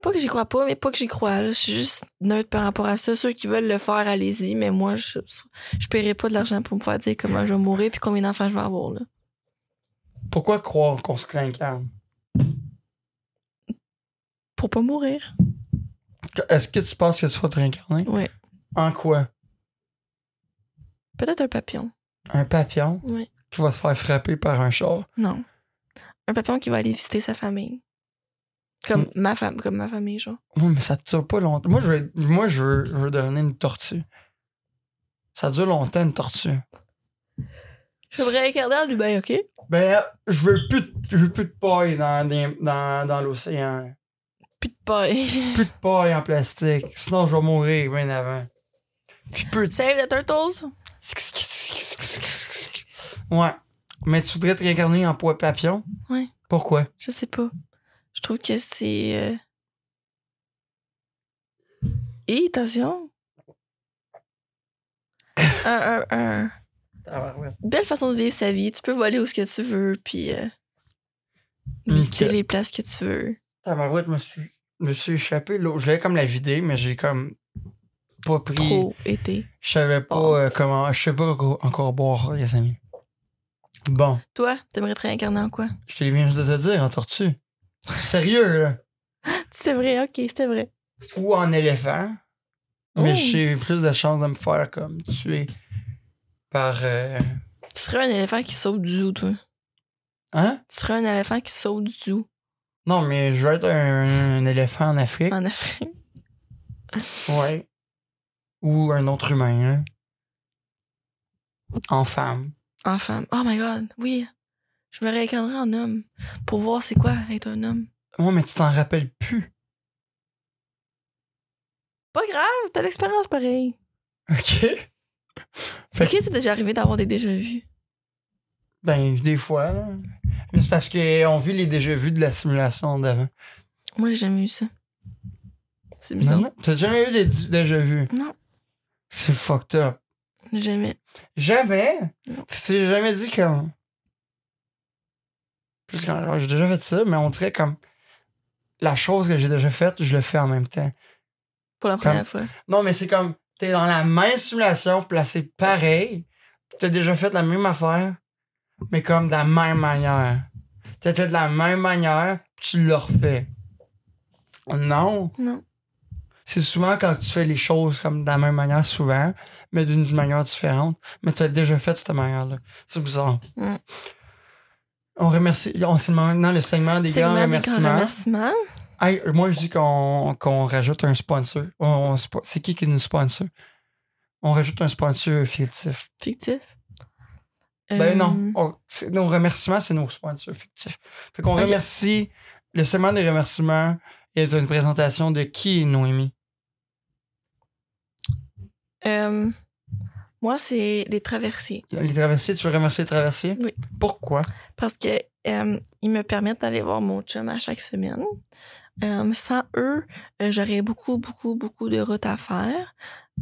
Pas que j'y crois pas, mais pas que j'y crois. Là. Je suis juste neutre par rapport à ça. Ceux qui veulent le faire, allez-y, mais moi, je paierai pas de l'argent pour me faire dire comment je vais mourir puis combien d'enfants je vais avoir. Là. Pourquoi croire qu'on se réincarne? Pour pas mourir. Est-ce que tu penses que tu vas te réincarner? Oui. En quoi? Peut-être un papillon. Un papillon? Oui. Qui va se faire frapper par un char? Non. Un papillon qui va aller visiter sa famille. Comme ma famille, genre. Oui, mais ça dure pas longtemps. Moi, je veux devenir une tortue. Ça dure longtemps, une tortue. Je me réincarner en humain, OK? Ben, je veux plus de paille dans l'océan. Plus de paille. Plus de paille en plastique. Sinon, je vais mourir bien avant. Puis peu de... Save the turtles. Ouais. Mais tu voudrais te réincarner en papillon? Ouais. Pourquoi? Je sais pas. Je trouve que c'est... Et attention. Belle façon de vivre sa vie. Tu peux voler où ce que tu veux, puis visiter les places que tu veux. Tabarouette, me suis échappé. Je l'avais comme la vider, mais j'ai comme pas pris... Trop été. Je savais pas comment... Je sais pas encore boire, les amis. Bon. Toi, t'aimerais te réincarner en quoi? Je te viens juste de te dire, en tortue. Sérieux, là. C'était vrai, OK, c'était vrai. Ou en éléphant. Mais j'ai plus de chances de me faire comme tuer par... Tu serais un éléphant qui saute du zoo, toi. Hein? Tu serais un éléphant qui saute du zoo. Non, mais je veux être un éléphant en Afrique. En Afrique. Ouais. Ou un autre humain, là. En femme. En femme. Oh my God, oui. Je me réincarnerais en homme pour voir c'est quoi être un homme. Ouais, mais tu t'en rappelles plus. Pas grave, t'as l'expérience pareil. OK. Fait que c'est déjà arrivé d'avoir des déjà-vus. Ben, des fois, là. Mais c'est parce qu'on vit les déjà-vus de la simulation d'avant. Moi, j'ai jamais eu ça. C'est bizarre. Non, t'as jamais eu des déjà-vus? Non. C'est fucked up. Jamais. Jamais? Non. Tu t'es jamais dit comme... Plus quand j'ai déjà fait ça, mais on dirait comme... La chose que j'ai déjà faite, je le fais en même temps. Pour la première fois. Non, mais c'est comme... T'es dans la même simulation, placé pareil. T'as déjà fait la même affaire, mais comme de la même manière. T'as fait de la même manière, puis tu le refais. Non. Non. C'est souvent quand tu fais les choses comme de la même manière, souvent, mais d'une manière différente. Mais tu as déjà fait de cette manière-là. C'est bizarre. Mm. On remercie. C'est maintenant le segment des grands remerciements. Hey, moi, je dis qu'on rajoute un sponsor. C'est qui nous sponsor? On rajoute un sponsor fictif. Fictif? Ben non. Nos remerciements, c'est nos sponsors fictifs. Fait qu'on remercie. Le segment des remerciements est une présentation de qui, Noémie? Moi, c'est les traversiers. Les traversiers, tu veux remercier les traversiers? Oui. Pourquoi? Parce que ils me permettent d'aller voir mon chum à chaque semaine. Sans eux, j'aurais beaucoup de routes à faire.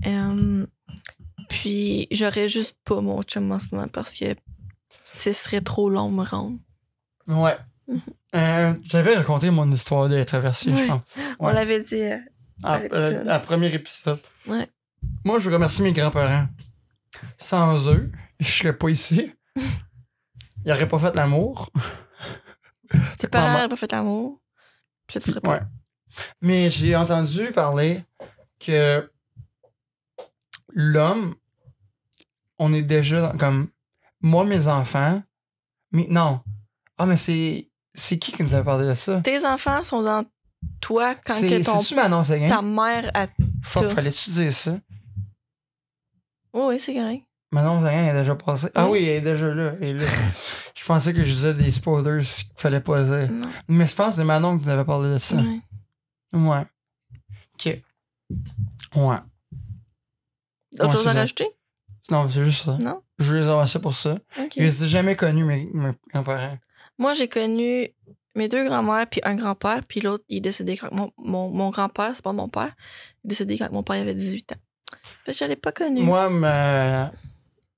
Puis, j'aurais juste pas mon chum en ce moment parce que ce serait trop long de me rendre. Ouais. J'avais raconté mon histoire de traversier, je pense. Ouais. On l'avait dit à premier épisode. Ouais. Moi, je veux remercier mes grands-parents. Sans eux, je serais pas ici. Ils n'auraient pas fait l'amour. Tes parents n'auraient pas fait l'amour. Puis tu serais pas. Ouais. Mais j'ai entendu parler que l'homme, on est déjà comme... Moi, mes enfants... Mais non. Ah, mais c'est qui nous avait parlé de ça? Tes enfants sont dans toi quand que C'est-tu Manon Séguin? Ta mère a... Fuck, fallait-tu dire ça? Oui, c'est correct. Manon Séguin est déjà passé. Ah oui, elle est déjà là. Elle est là. Je pensais que je disais des spoilers qu'il fallait pas dire. Non. Mais je pense que c'est Manon qui nous avait parlé de ça. Ouais. OK. Ouais. Autre chose à rajouter? Non, c'est juste ça. Non? Je les ai pour ça. OK. Je les ai jamais connus, mes grands-parents. Moi, j'ai connu mes deux grands-mères puis un grand-père, puis l'autre, il est décédé quand mon grand-père, c'est pas mon père, il est décédé quand mon père avait 18 ans. Fait que je l'ai pas connu. Moi,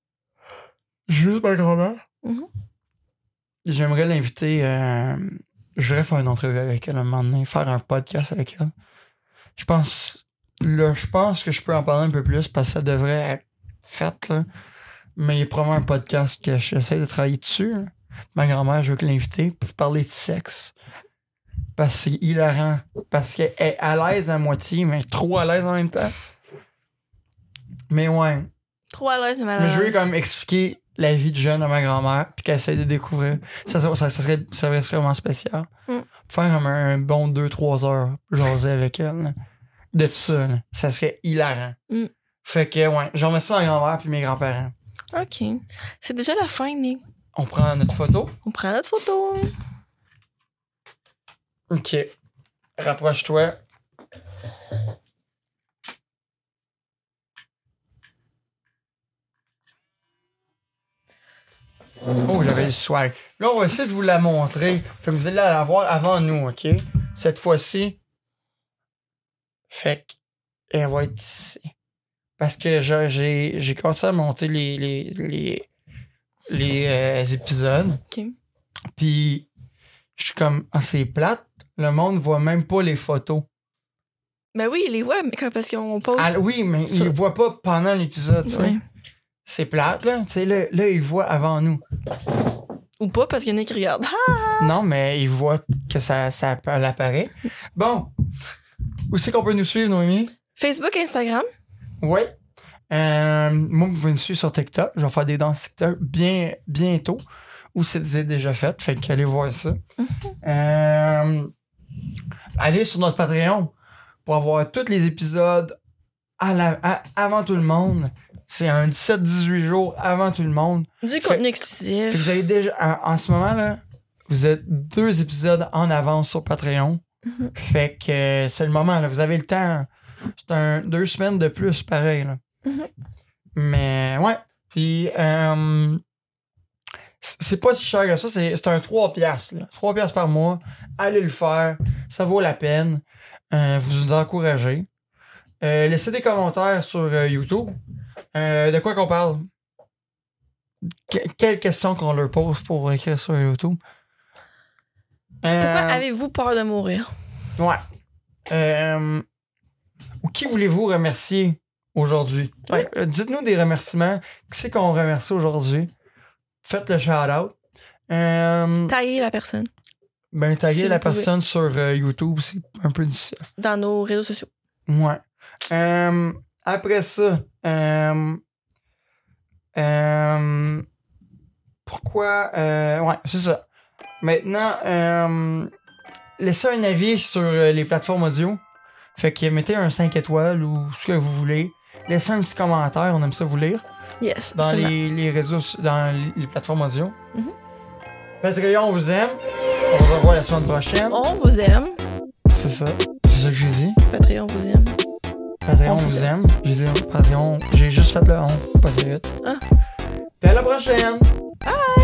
juste ma grand-mère. Mm-hmm. J'aimerais l'inviter Je voudrais faire une entrevue avec elle un moment donné, faire un podcast avec elle. Je pense que je peux en parler un peu plus parce que ça devrait être fait, là. Mais il y a probablement un podcast que j'essaie de travailler dessus. Là. Ma grand-mère, je veux l'inviter pour parler de sexe. Parce que c'est hilarant. Parce qu'elle est à l'aise à moitié, mais trop à l'aise en même temps. Mais ouais. Trop à l'aise, mais mal à Mais l'aise. je veux quand même expliquer la vie de jeune à ma grand-mère puis qu'elle essaie de découvrir. Ça serait vraiment spécial. Faire comme un bon 2-3 heures jaser avec elle. Là. De tout ça. Là. Ça serait hilarant. Fait que, ouais, j'en mets ça à ma grand-mère puis mes grands-parents. OK. C'est déjà la fin, Nick. On prend notre photo. On prend notre photo. OK. Rapproche-toi. Oh, j'avais le swag. Là, on va essayer de vous la montrer. Fait que vous allez la voir avant nous, OK? Cette fois-ci. Fait qu'elle va être ici. Parce que j'ai commencé à monter les épisodes. OK. Puis, je suis comme, ah, c'est plate. Le monde voit même pas les photos. Ben oui, il les voit, mais parce qu'on pose. Ah, oui, mais ça. ils les voient pas pendant l'épisode, tu sais. Ouais. C'est plate, là. Tu sais, là, ils le voient avant nous. Ou pas, parce qu'il y en a qui regardent. Non, mais ils voient que ça apparaît. Bon. Où c'est qu'on peut nous suivre, Noémie? Facebook, Instagram. Oui. Moi, vous pouvez me suivre sur TikTok. Je vais faire des danses TikTok bientôt. Ou c'est déjà fait. Fait qu'allez voir ça. Allez sur notre Patreon pour avoir tous les épisodes avant tout le monde. C'est un 17-18 jours avant tout le monde. Du contenu exclusif. Fait que vous avez déjà, en ce moment, là, vous êtes 2 épisodes en avance sur Patreon. Fait que c'est le moment, là. Vous avez le temps. C'est 2 semaines de plus, pareil, là. Mais, ouais. Puis, c'est pas si cher que ça. C'est un 3$, là. 3$ par mois. Allez le faire. Ça vaut la peine. Vous nous encouragez. Laissez des commentaires sur YouTube. De quoi qu'on parle? Quelles questions qu'on leur pose pour écrire sur YouTube? Pourquoi avez-vous peur de mourir? Ouais. Qui voulez-vous remercier aujourd'hui? Ouais. Dites-nous des remerciements. Qui c'est qu'on remercie aujourd'hui? Faites le shout-out. Tailler la personne. Ben, taguer Si la vous pouvez. personne sur YouTube, c'est un peu difficile. Dans nos réseaux sociaux. Ouais. Après ça, pourquoi... ouais, c'est ça. Maintenant, laissez un avis sur les plateformes audio. Fait que mettez un 5 étoiles ou ce que vous voulez. Laissez un petit commentaire, on aime ça vous lire. Yes. Dans absolument. les réseaux, dans les plateformes audio. Patreon, on vous aime. On se revoit la semaine prochaine. On vous aime. C'est ça. C'est ça que j'ai dit. Patreon vous aime. Patreon, On on vous vous aime. J'ai dit Patreon. J'ai juste fait le on. Pas de vite. Ah. Puis à la prochaine. Bye!